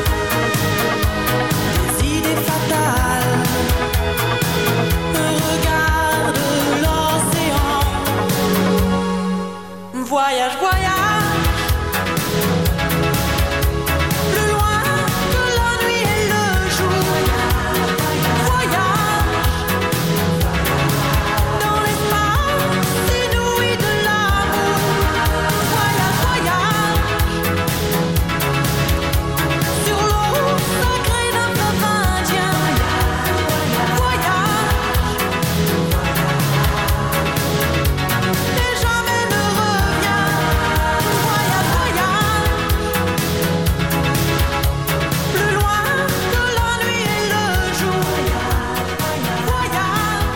des idées fatales, regarde l'océan. Voyage, voyage, plus loin que la nuit et le jour. Voyage, dans l'espace inouï de l'amour. Voyage, voyage. Sur l'eau sacrée d'un fleuve indien. Voyage. Et jamais ne revient. Voyage, voyage. Plus loin que la nuit et le jour. Voyage.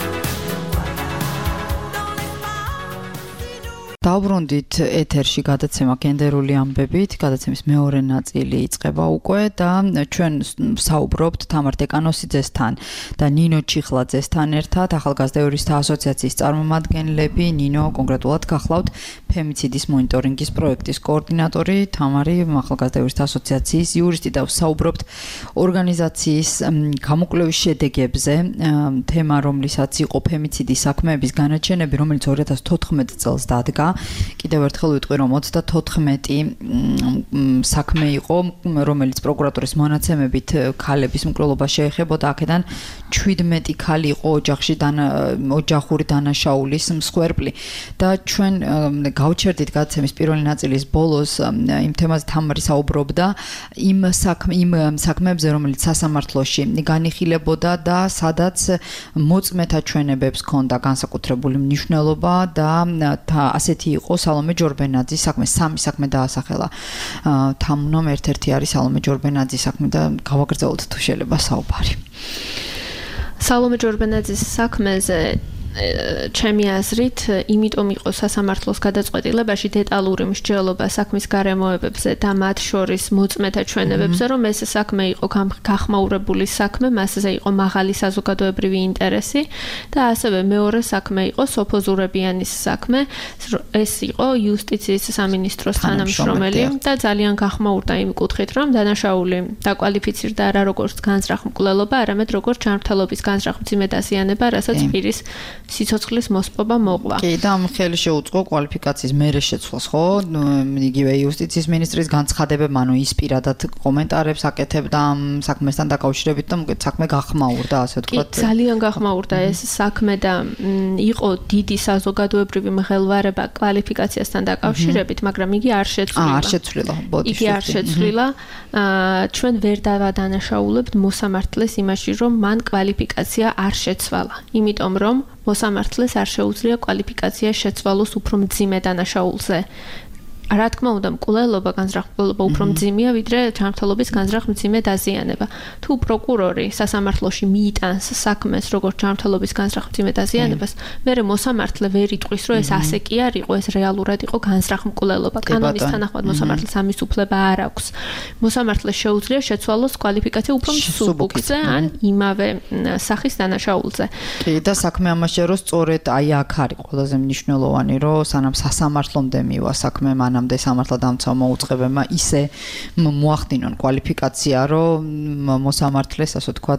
Dans l'espace inouï. დავბრუნდით ეთერში გადაცემა გენდერული ამბებით, გადაცემის მეორე ნაწილი იწყება უკვე და ჩვენ საუბრობთ თამარ დეკანოსიძესთან და ნინო ჩიხლაძესთან ერთად, ახალგაზრდა იურისტთა ასოციაციის წარმომადგენლები. ნინო კონკრეტულად გახლავთ ფემიციდის მონიტორინგის პროექტის კოორდინატორი, თამარი ახალგაზრდა იურისტთა ასოციაციის იურისტი და საუბრობთ ორგანიზაციის გამოკვლევის შედეგებზე, თემა რომლისაც იყო ფემიციდის საქმეების განაჩენები, რომელიც 2014 წელს დადგა. კიდევ ერთხელ ვიტყვი, რომ 34 საქმე იყო, რომელიც პროკურატურის მონაცემებით ქალების მკვლელობას შეეხებოდა. აქედან 17 ქალი იყო ოჯახური დანაშაულის მსხვერპლი და ჩვენ გავჩერდით გადაცემის პირველი ნაწილის ბოლოს იმ თემაზე თამარი საუბრობდა იმ საქმეებზე, რომელიც სასამართლოში განიხილებოდა და სადაც მოწმეთა ჩვენებებს ჰქონდა განსაკუთრებული მნიშვნელობა და ასეთი იყო სალომე ჯორბენაძის საქმე, სამი საქმე დაასახელა. თამნომ ერთ-ერთი არის სალომე ჯორბენაძის საქმე და გავაგრძელოთ თუ შეიძლება საუბარი. სალომე ჯორბენაძის საქმეზე ჩემი აზრით, იმიტომ იყო სასამართლოს გადაწყვეტილებაში დეტალური მსჯელობა საქმის გარემოებებზე და მათ შორის მოწმეთა ჩვენებებზე, რომ ეს საქმე იყო გახმაურებული საქმე, მასზე იყო მაღალი საზოგადოებრივი ინტერესი და ასევე მეორე საქმე იყო სოფო ზურებიანის საქმე, ეს იყო იუსტიციის სამინისტროს თანამშრომელი და ძალიან გახმაურდა იმ კუთხით, რომ დანაშაული დაკვალიფიცირდა არა როგორც განზრახ მკვლელობა, არამედ როგორც ჯანმრთელობის განზრახ მძიმე დაზიანება, რასაც პირის სიცოცხლის მოსპობა მოყვა. კი, და ამ ხელი შეუწყო კვალიფიკაციის მერე შეცვლას, ხო? იგივე იუსტიციის მინისტრის განცხადებებმა, ანუ ის პირადად კომენტარებს აკეთებდა ამ საქმესთან დაკავშირებით და მოკეთ საქმე გახმაურდა, ასე ვთქვათ. კი, ძალიან გახმაურდა ეს საქმე და იყო დიდი საზოგადოებრივი მღელვარება კვალიფიკაციასთან დაკავშირებით, მაგრამ იგი არ შეცვლილა. არ შეცვლილა, ბოდიში. იგი არ შეცვლილა. ჩვენ ვერ დავადანაშაულებთ მოსამართლეს იმაში, რომ მან კვალიფიკაცია არ შეცვალა. იმიტომ რომ მოსამართლეს არ შეუძლია კვალიფიკაცია შეცვალოს უფრო მძიმე დანაშაულზე. რა თქმა უნდა, მკვლელობა, განზრახ მკვლელობა უფრო მძიმეა, ვიდრე ჯანმრთელობის განზრახ მძიმე დაზიანება. თუ პროკურორი სასამართლოში მიიტანს საქმეს, როგორც ჯანმრთელობის განზრახ მძიმე დაზიანებას, მერე მოსამართლე ვერ იტყვის, რომ ეს ასე კი არ იყო, ეს რეალურად იყო განზრახ მკვლელობა. კანონის თანახმად მოსამართლეს ამის უფლება არ აქვს. მოსამართლეს შეუძლია შეცვალოს კვალიფიკაცია უფრო მსუბუქზე, ან იმავე სახის დანაშაულზე. კი, და საქმე ამაშია, რომ სწორედ აი აქ არის ყველაზე მნიშვნელოვანი, რომ სანამ სასამართლომდე მივა საქმე, მანამ მანამდე სამართალდამცავ მოუწყებებმა ისე მოახდინონ კვალიფიკაცია, რომ მოსამართლეს, ასე ვთქვათ,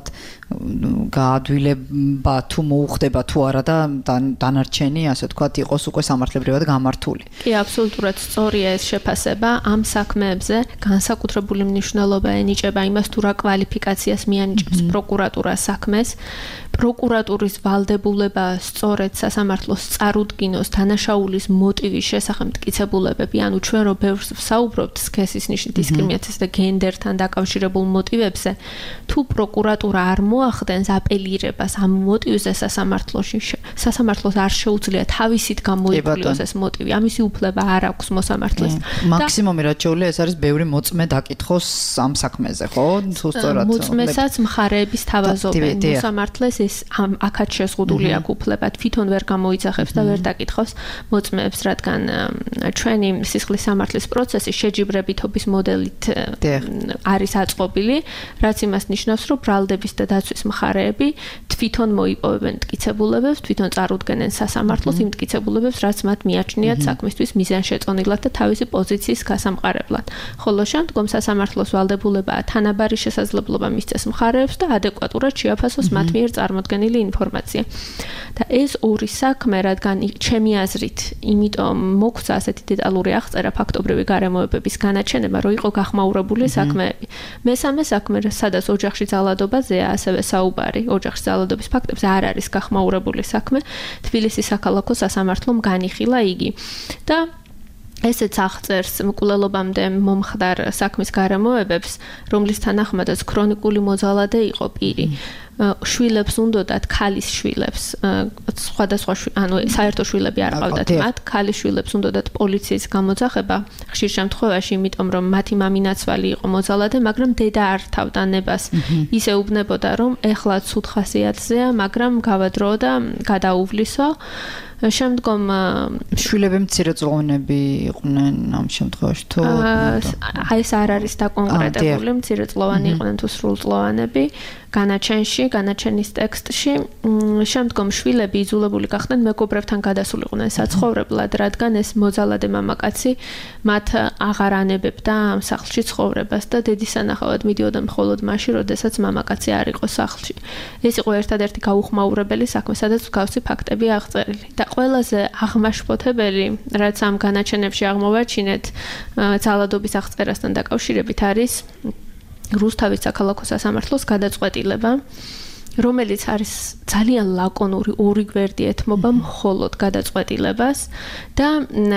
გაადვილება თუ მოუხდება თუ არა და დანარჩენი, ასე ვთქვათ, იყოს უკვე სამართლებრივად გამართული. კი, აბსოლუტურად სწორია ეს შეფასება. ამ საქმეებზე განსაკუთრებული მნიშვნელობა ენიჭება იმას, თუ რა კვალიფიკაციას მიანიჭებს პროკურატურა საქმეს. პროკურატურის ვალდებულება სწორედ სასამართლოს წარუდგინოს დანაშაულის მოტივის შესახებ მტკიცებულებები, ანუ ჩვენ რო ბევრს ვსაუბრობთ სქესის ნიშნის დისკრიმინაციას და გენდერთან დაკავშირებულ მოტივებზე, თუ პროკურატურა არ მოახდენს აპელირებას ამ მოტივზე სასამართლოს არ შეუძლია თავისით გამოიყუროს ეს მოტივი. ამისი უფლება არ აქვს მოსამართლეს. მაქსიმუმი რაც შეუძლია ეს არის ბევრი მოწმე დაკითხოს ამ საქმეზე, ხო? თუ სწორად მოწმესაც მხარეების თავაზობენ მოსამართლეს ეს აქაც შეზღუდული აქვს უფლება, თვითონ ვერ გამოიძახებს და ვერ დაკითხავს მოწმეებს, რადგან ჩვენი სისხლის სამართლის პროცესი შეჯიბრებითობის მოდელით არის აწყობილი, რაც იმას ნიშნავს, რომ ბრალდების და დაცვის მხარეები თვითონ მოიპოვებენ მტკიცებულებებს, თვითონ წარუდგენენ სასამართლოს იმ მტკიცებულებებს, რაც მათ მიაჩნიათ საქმისთვის მიზანშეწონილად და თავისი პოზიციის გასამყარებლად. ხოლო შემდგომ სასამართლოს ვალდებულებაა თანაბარი შესაძლებლობა მისცეს მხარეებს და ადეკვატურად შეაფასოს მათ მიერ წარმოდგენილი ინფორმაცია. და ეს ორი საქმე, რადგან ჩემი აზრით, იმიტომ მოგვცა ასეთი დეტალური აღწერა ფაქტობრივი გარემოებების განაჩენება, რომ იყო გახმაურებული საქმეები. მესამე საქმე, სადაც ოჯახში ძალადობაზეა, ასევე საუბარი, ოჯახში ძალადობის ფაქტებზე არ არის გახმაურებული საქმე, თბილისის საქალაქო სასამართლომ განიხილა იგი. და ესეც აღწერს მკვლელობამდე მომხდარ საქმის გარემოებებს, რომლის თანახმადაც ქრონიკული მოძალადე იყო პირი. შვილებს უნდათ ქალის შვილებს, სხვადასხვა ანუ საერთო შვილები არ ყავდათ მათ, ქალის შვილებს უნდათ პოლიციის გამოძახება, ხშირ შემთხვევაში, იმიტომ რომ მათი მამინაცვალი იყო მოძალადე, მაგრამ დედა არ თავდა ნებას. ისე უბნებოდა, რომ ეხლა ცუდ ხასიათზეა, მაგრამ გავადრო და გადაუვლისო. შემდგომ შვილები მცირეწლოვანები იყვნენ ამ შემთხვევაში თუ ეს არ არის დაკონკრეტებული, მცირეწლოვანი იყვნენ თუ სრულწლოვანები განაჩენის ტექსტში. შემდგომ შვილები იძულებული გახდნენ მეგობრებთან გადასულიყვნენ საცხოვრებლად, რადგან ეს მოძალადე მამაკაცი მათ აღარ ანებებდა ამ სახლში ცხოვრებას და დედის სანახავად მიდიოდა მხოლოდ მაშინ, როდესაც მამაკაცი არ იყო სახლში. ეს იყო ერთადერთი გაუხმაურებელი საქმე, სადაც მსგავსი ფაქტები აღწერილი. და ყველაზე აღმაშფოთებელი, რაც ამ განაჩენებში აღმოვაჩინეთ ძალადობის აღწერასთან დაკავშირებით, არის რუსთავის საქალაქო სასამართლოს გადაწყვეტილება, რომელიც არის ძალიან ლაკონური, ორი გვერდი ეთმობა მხოლოდ გადაწყვეტილებას და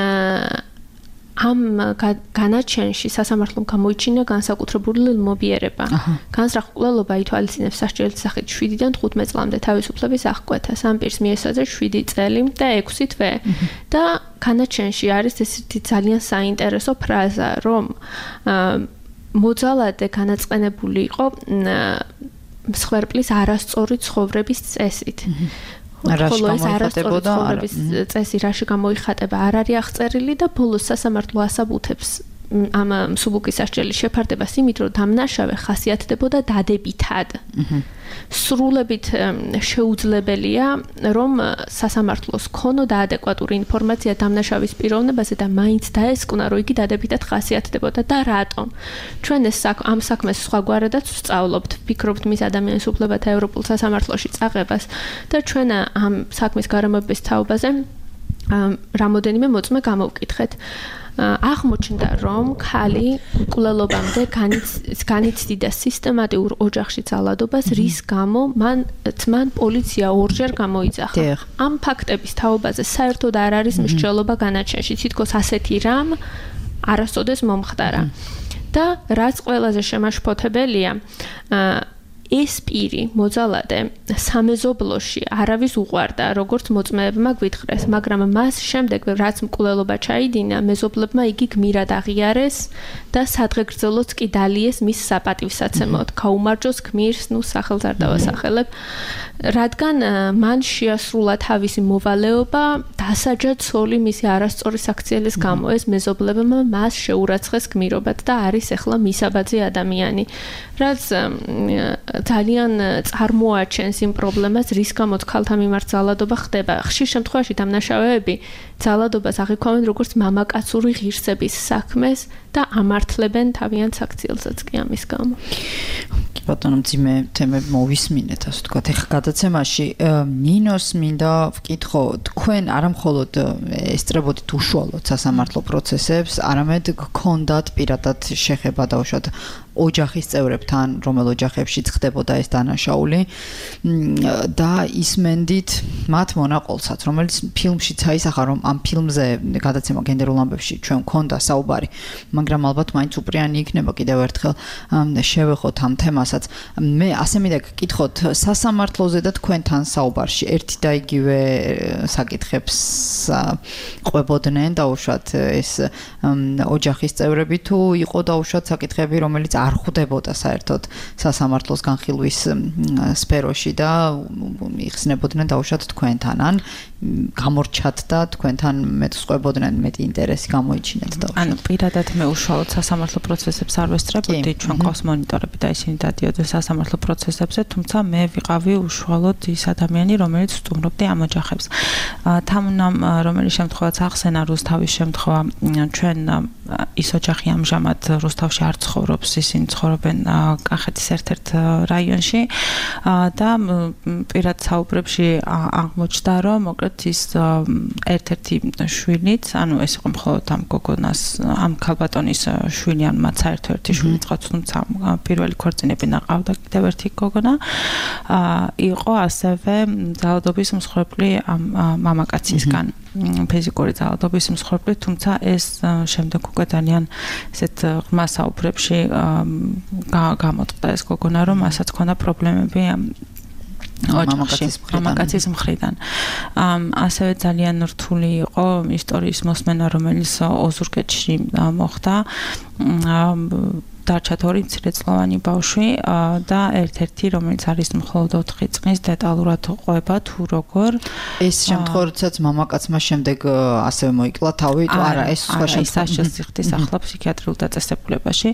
ამ განაჩენში სასამართლომ გამოიჩინა განსაკუთრებული მობიერება. განსწრახ მკვლელობა ითვალისწინებს სასჯელის სახით 7-დან 15 წლამდე თავისუფლების აღკვეთას. ამ პირს მიესაძა 7 წელი და 6 თვე. და განაჩენში არის ესეთი ძალიან საინტერესო ფრაზა, რომ მოძალადე განაწყენებული იყო მსხვერპლის არასწორი ცხოვრების წესით. რაში გამოიხატებოდა წესი რაში გამოიხატება არ არის აღწერილი და ბოლოს სასამართლო ასაბუთებს ამ მსუბუქის სასჯელის შეფარდებას იმით, რომ დამნაშავე ხასიათდებოდა დადებითად. სრულებით შეუძლებელია, რომ სასამართლოს ქონოდა ადეკვატური ინფორმაცია დამნაშავის პიროვნებაზე და მაინც დაესკვნა, რომ იგი დადებითად ხასიათდებოდა და რატომ. ჩვენ ამ საქმეს სხვაგვარადაც ვსწავლობთ, ვფიქრობთ მის ადამიანის უფლებათა ევროპულ სასამართლოში წაღებას და ჩვენ ამ საქმის გარემოების თაობაზე რამოდენიმე მოწმე გამოვკითხეთ. აღმოჩნდა, რომ ქალი მკვლელობამდე განიცდიდა სისტემატიურ ოჯახში ძალადობას, რის გამო მან პოლიცია ორჯერ გამოიძახა. ამ ფაქტების თაობაზე საერთოდ არ არის მსჯელობა განაჩენში, თითქოს ასეთი რამ არასოდეს მომხდარა. და რაც ყველაზე შემაშფოთებელია, ეს პირი მოძალადე სამეზობლოში არავის უყვარდა, როგორც მოწმეებმა გვითხრეს, მაგრამ მას შემდეგ, რაც მკვლელობა ჩაიდინა, მეზობლებმა იგი გმირად აღიარეს და სადღეგრძელოც კი დალიეს მის საპატივსაცემოდ. გაუმარჯოს გმირს, სახელს არ დავასახელებ, რადგან მან შეასრულა თავისი მოვალეობა დასაჯა ცოლი მისი არასწორი საქციელის გამო. ეს მეზობლებმა მას შეურაცხეს გმირობად და არის ახლა მისაბაძი ადამიანი. რაც ძალიან წარმოაჩენს იმ პრობლემას, რის გამოც ქალთა მიმართ ძალადობა ხდება. ხშირ შემთხვევაში დამნაშავეები ძალადობას აღიქვამენ როგორც მამაკაცური ღირსების საქმეს და ამართლებენ თავიანთ საქციელსაც კი ამის გამო. კი ბატონო, ძიმე თემები მოვისმინეთ, ასე ვთქვათ. ეხლა გადაცემაში ნინოს მინდა ვკითხო, თქვენ არამხოლოდ ესწრებოდით უშუალოდ სასამართლო პროცესებს, არამედ გქონდათ პირადად შეხება დაუშვათ ოჯახის წევრებთან, რომელ ოჯახებშიც ხდებოდა ეს დანაშაული და ისმენდით მათ მონაყოლსაც, რომელიც ფილმშიც აისახა, რომ ამ ფილმზე გადაცემა გენდერულ ამბებში ჩვენ გქონდა საუბარი, მაგრამ ალბათ მაინც უპრიანი იქნება კიდევ ერთხელ შევეხოთ ამ თემასაც. მე ასე მინდა გკითხოთ, სასამართლოზე და თქვენთან საუბარში ერთი და იგივე საკითხებს ყვებოდნენ დაუშვათ ეს ოჯახის წევრები თუ იყო დაუშვათ საკითხები, რომელიც არ ხვდებოდა საერთოდ სასამართლოს განხილვის სფეროში და იხსნებოდნენ დაუშვათ თქვენთან ან გამორჩათ და თქვენთან მეტსყვებოდნენ, მეტი ინტერესი გამოიჩინეთ და ანუ პირადად მე უშუალოდ სასამართლო პროცესებს არ ვესწრებოდი, ჩვენ ყავს მონიტორები და ისინი დადიოდნენ სასამართლო პროცესებზე, თუმცა მე ვიყავი უშუალოდ ის ადამიანი, რომელიც სტუმრობდი ამ ოჯახებს. თამუნამ რომელიც შემთხვევაც ახსენა რუსთავის შემთხვევა, ჩვენ ის ოჯახი ამჟამად რუსთავში არ ცხოვრობს, ისინი ცხოვრობენ კახეთის ერთ-ერთ რაიონში და პირად საუბრებში აღმოჩნდა, რომ მოკლედ ის ერთ-ერთი შვილიც, ანუ ეს იყო მხოლოდ ამ გოგონას, ამ ქალბატონის შვილი, ან მათ საერთო ერთი შვილი წყაც, თუმცა პირველი ქორწინები ნაყავდა კიდევ ერთი გოგონა, იყო ასევე ძალადობის მსხვერპლი ამ მამაკაცისგან. ფიზიკური ძალადობის მსხვერპლი, თუმცა ეს შემდეგ უკვე ძალიან ესეთ ღრმა საუბრებში გამოწყდა ეს გოგონა, რომ ასაც ჰქონდა პრობლემები მამაკაცის მხრიდან. ასევე ძალიან რთული იყო ისტორიის მოსმენა, რომელიც ოზურგეთში მოხდა. დარჩათ ორი მცირეწლოვანი ბავშვი და ერთ-ერთი, რომელიც არის მხოლოდ 4 წლის დეტალურად ყვება თუ როგორ ეს შემთხვევა, როდესაც მამაკაცმა შემდეგ ასევე მოიკლა თავი, თუ არა, ეს სხვა შემთხვევა სიხდის ახლა ფსიქიატრიულ დაწესებულებაში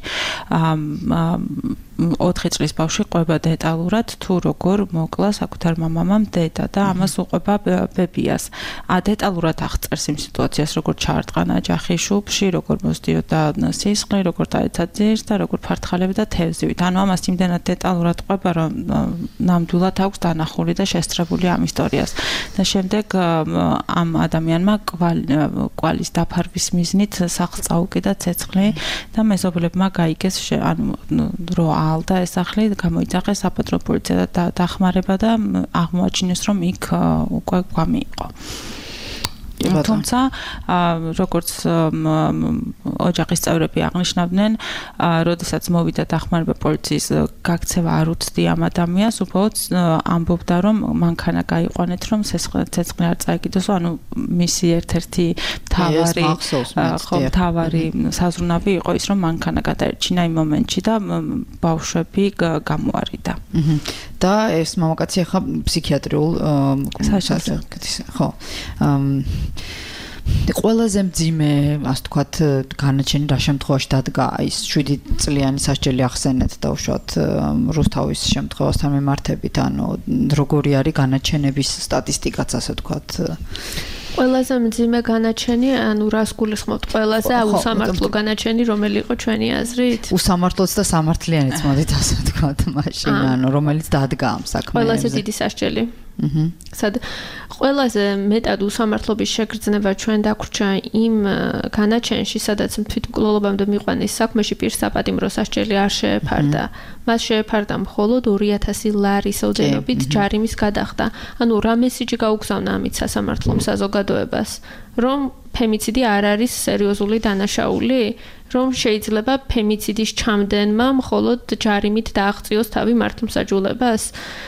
4 წლის ბავშვი ყვება დეტალურად თუ როგორ მოკლა საკუთარ მამამამ დედა და ამას უყვება ბებიას. დეტალურად აღწერს იმ სიტუაციას, როგორ ჩაარტყა ნაჯახი შუბში, როგორ მოსდიოდა სისხლი, როგორ დაეცა ძირს და როგორ ფართხალებდა თევზივით. ანუ ამას იმდენად დეტალურად ყვება, რომ ნამდვილად აქვს დანახული და შესწრებული ამ ისტორიას. და შემდეგ ამ ადამიანმა კვალის დაფარვის მიზნით სახლს წაუკიდა ცეცხლი და მეზობლებმა გაიგეს, ანუ დრო ალდა ეს სახლი, გამოიძახეს საპატრო პოლიცია და დახმარება და აღმოაჩინეს, რომ იქ უკვე გვამი იყო. თუმცა როგორც ოჯახის წევრები აღნიშნავდნენ, როდესაც მოვიდა დახმარება პოლიციის გაქცევა არ უცდი ამ ადამიანს, უბრალოდ ამბობდა, რომ მანქანა გაიყვანეთ, რომ ცეცხლი არ წაეკიდოს, ანუ მისი ერთ-ერთი მთავარი საზრუნავი იყო ის, რომ მანქანა გადაერჩინა იმ მომენტში და ბავშვები გამოარიდა. და ეს მამაკაცი ახლა ფსიქიატრიულ ხო ყველაზე მძიმე, ასე ვთქვათ, განაჩენი რა შემთხვევაში დადგა ის 7 წლიანი სასჯელი ახსენეთ და უშუალოდ რუსთავის შემთხვევასთან მიმართებით, ანუ როგორი არის განაჩენების სტატისტიკაც, ასე ვთქვათ. ყველაზე მძიმე განაჩენი, ანუ რას გულისხმობთ, ყველაზე უსამართლო განაჩენი, რომელი იყო ჩვენი აზრით? უსამართლოც და სამართლიანიც, მოდით ასე ვთქვათ, მაშინ, ანუ რომელიც დადგა ამ საქმეებზე. ყველაზე დიდი სასჯელი. სად ყველაზე მეტად უსამართლობის შეგრძნება ჩვენ დაგვრჩა იმ განაჩენში, სადაც თვითმკვლელობამდე მიყვანის საქმეში პირს საპატიმრო სასჯელი არ შეეფარდა. მას შეეფარდა მხოლოდ 2000 ლარის ოდენობით ჯარიმის გადახდა. ანუ რა მესიჯი გაუგზავნა ამით სასამართლომ საზოგადოებას, რომ ფემიციდი არ არის სერიოზული დანაშაული, რომ შეიძლება ფემიციდის ჩამდენმა მხოლოდ ჯარიმით დააღწიოს თავი მართლმსაჯულებას.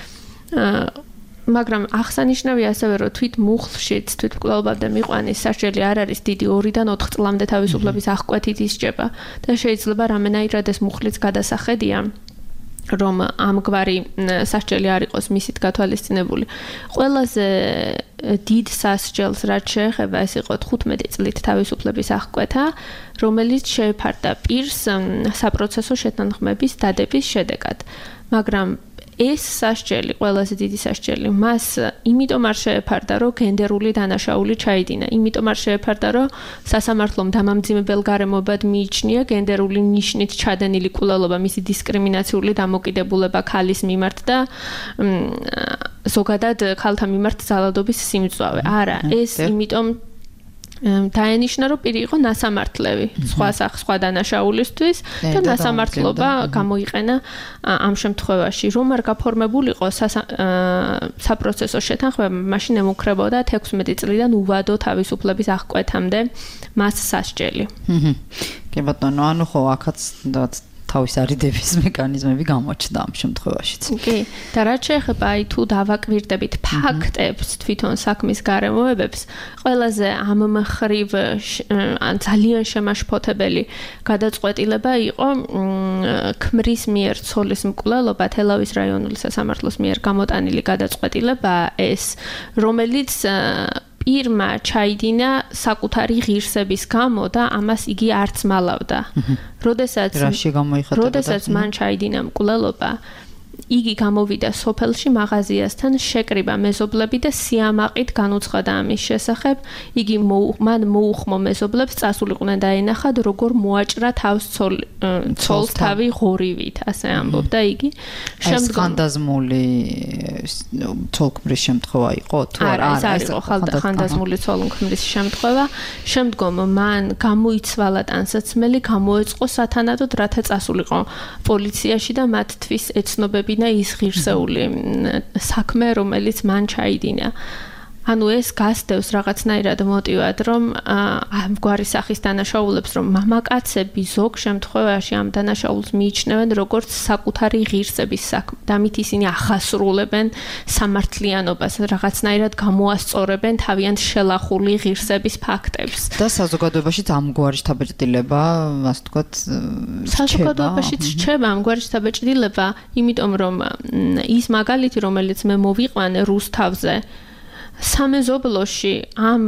მაგრამ აღსანიშნავია ასევე, რომ თვით მუხლშიც თვითმკვლელობამდე მიყვანის სასჯელი არ არის დიდი 2-დან 4 წლამდე თავისუფლების აღკვეთით ისჯება და შეიძლება რამენაირად ეს მუხლიც გადასახედია, რომ ამგვარი სასჯელი არ იყოს მისით გათვალისწინებული. ყველაზე დიდ სასჯელს რაც შეეხება, ეს იყო 15 წლით თავისუფლების აღკვეთა, რომელიც შეეფარდა პირს საპროცესო შეთანხმების დადების შედეგად. მაგრამ ეს სასჯელი, ყველაზე დიდი სასჯელი, მას იმიტომ არ შეეფარდა, რომ გენდერული დანაშაული ჩაიდინა. იმიტომ არ შეეფარდა, რომ სასამართლომ დამამძიმებელ გარემოებად მიიჩნია გენდერული ნიშნით ჩადენილი კულელობა, მისი დისკრიმინაციული დამოკიდებულება ქალის მიმართ და ზოგადად ქალთა მიმართ ძალადობის სიმძლავრე. არა, ეს იმიტომ დაენიშნა, რომ პირი იყო ნასამართლევი სხვა დანაშაულისთვის და ნასამართლობა გამოიყენა ამ შემთხვევაში. რომ არ გაფორმებულიყო საპროცესო შეთანხმება, მაშინ ემუქრებოდა 16 წლიდან უვადო თავისუფლების აღკვეთამდე მას სასჯელი. კი ბატონო, ანუ ხო აქაც თავის არიდების მექანიზმები გამოჩნდა ამ შემთხვევაშიც. კი, და რაც შეეხება აი თუ დავაკვირდებით ფაქტებს, თვითონ საქმის გარემოებებს, ყველაზე ამ მხრივ ან ძალიან შემაშფოთებელი გადაწყვეტილება იყო ქმრის მიერ ცოლის მკვლელობა თელავის რაიონული სასამართლოს მიერ გამოტანილი გადაწყვეტილება ეს, რომელიც პირმა ჩაიდინა საკუთარი ღირსების გამო და ამას იგი არც მალავდა. როდესაც მან ჩაიდინა მკვლელობა, იგი გამოვიდა სოფელში მაღაზიასთან, შეკრიბა მეზობლები და სიამაყით განუცხადა ამის შესახებ. იგი მან მოუხმო მეზობლებს წასულიყვნენ და ენახად, როგორ მოაჭრა თავს ცოლს თავი ღორივით, ასე ამბობდა იგი. ეს ხანდაზმული ცოლქმრის შემთხვევა იყო თუ არა? ეს არ იყო ხანდაზმული ცოლქმრის შემთხვევა. შემდგომ მან გამოიცვალა ტანსაცმელი, გამოეწყო სათანადოდ, რათა წასულიყო პოლიციაში და მათთვის ეცნობები ის ღირსეული საქმე, რომელიც მან ჩაიდინა. ანუ ეს გასდევს რაღაცნაირად მოტივად, რომ ამგვარი სახის დანაშაულებს, რომ მამაკაცები ზოგ შემთხვევაში ამ დანაშაულს მიიჩნევენ როგორც საკუთარი ღირსების საქმე. და მით ისინი ახასრულებენ სამართლიანობას, რაღაცნაირად გამოასწორებენ თავიანთ შელახული ღირსების ფაქტებს. და საზოგადოებაშიც ამგვარი შთაბეჭდილება, ასე ვთქვათ, საზოგადოებაშიც რჩება ამგვარი შთაბეჭდილება, იმიტომ რომ ის მაგალითი, რომელიც მე მოვიყვანე რუსთავზე, სამეზობლოში ამ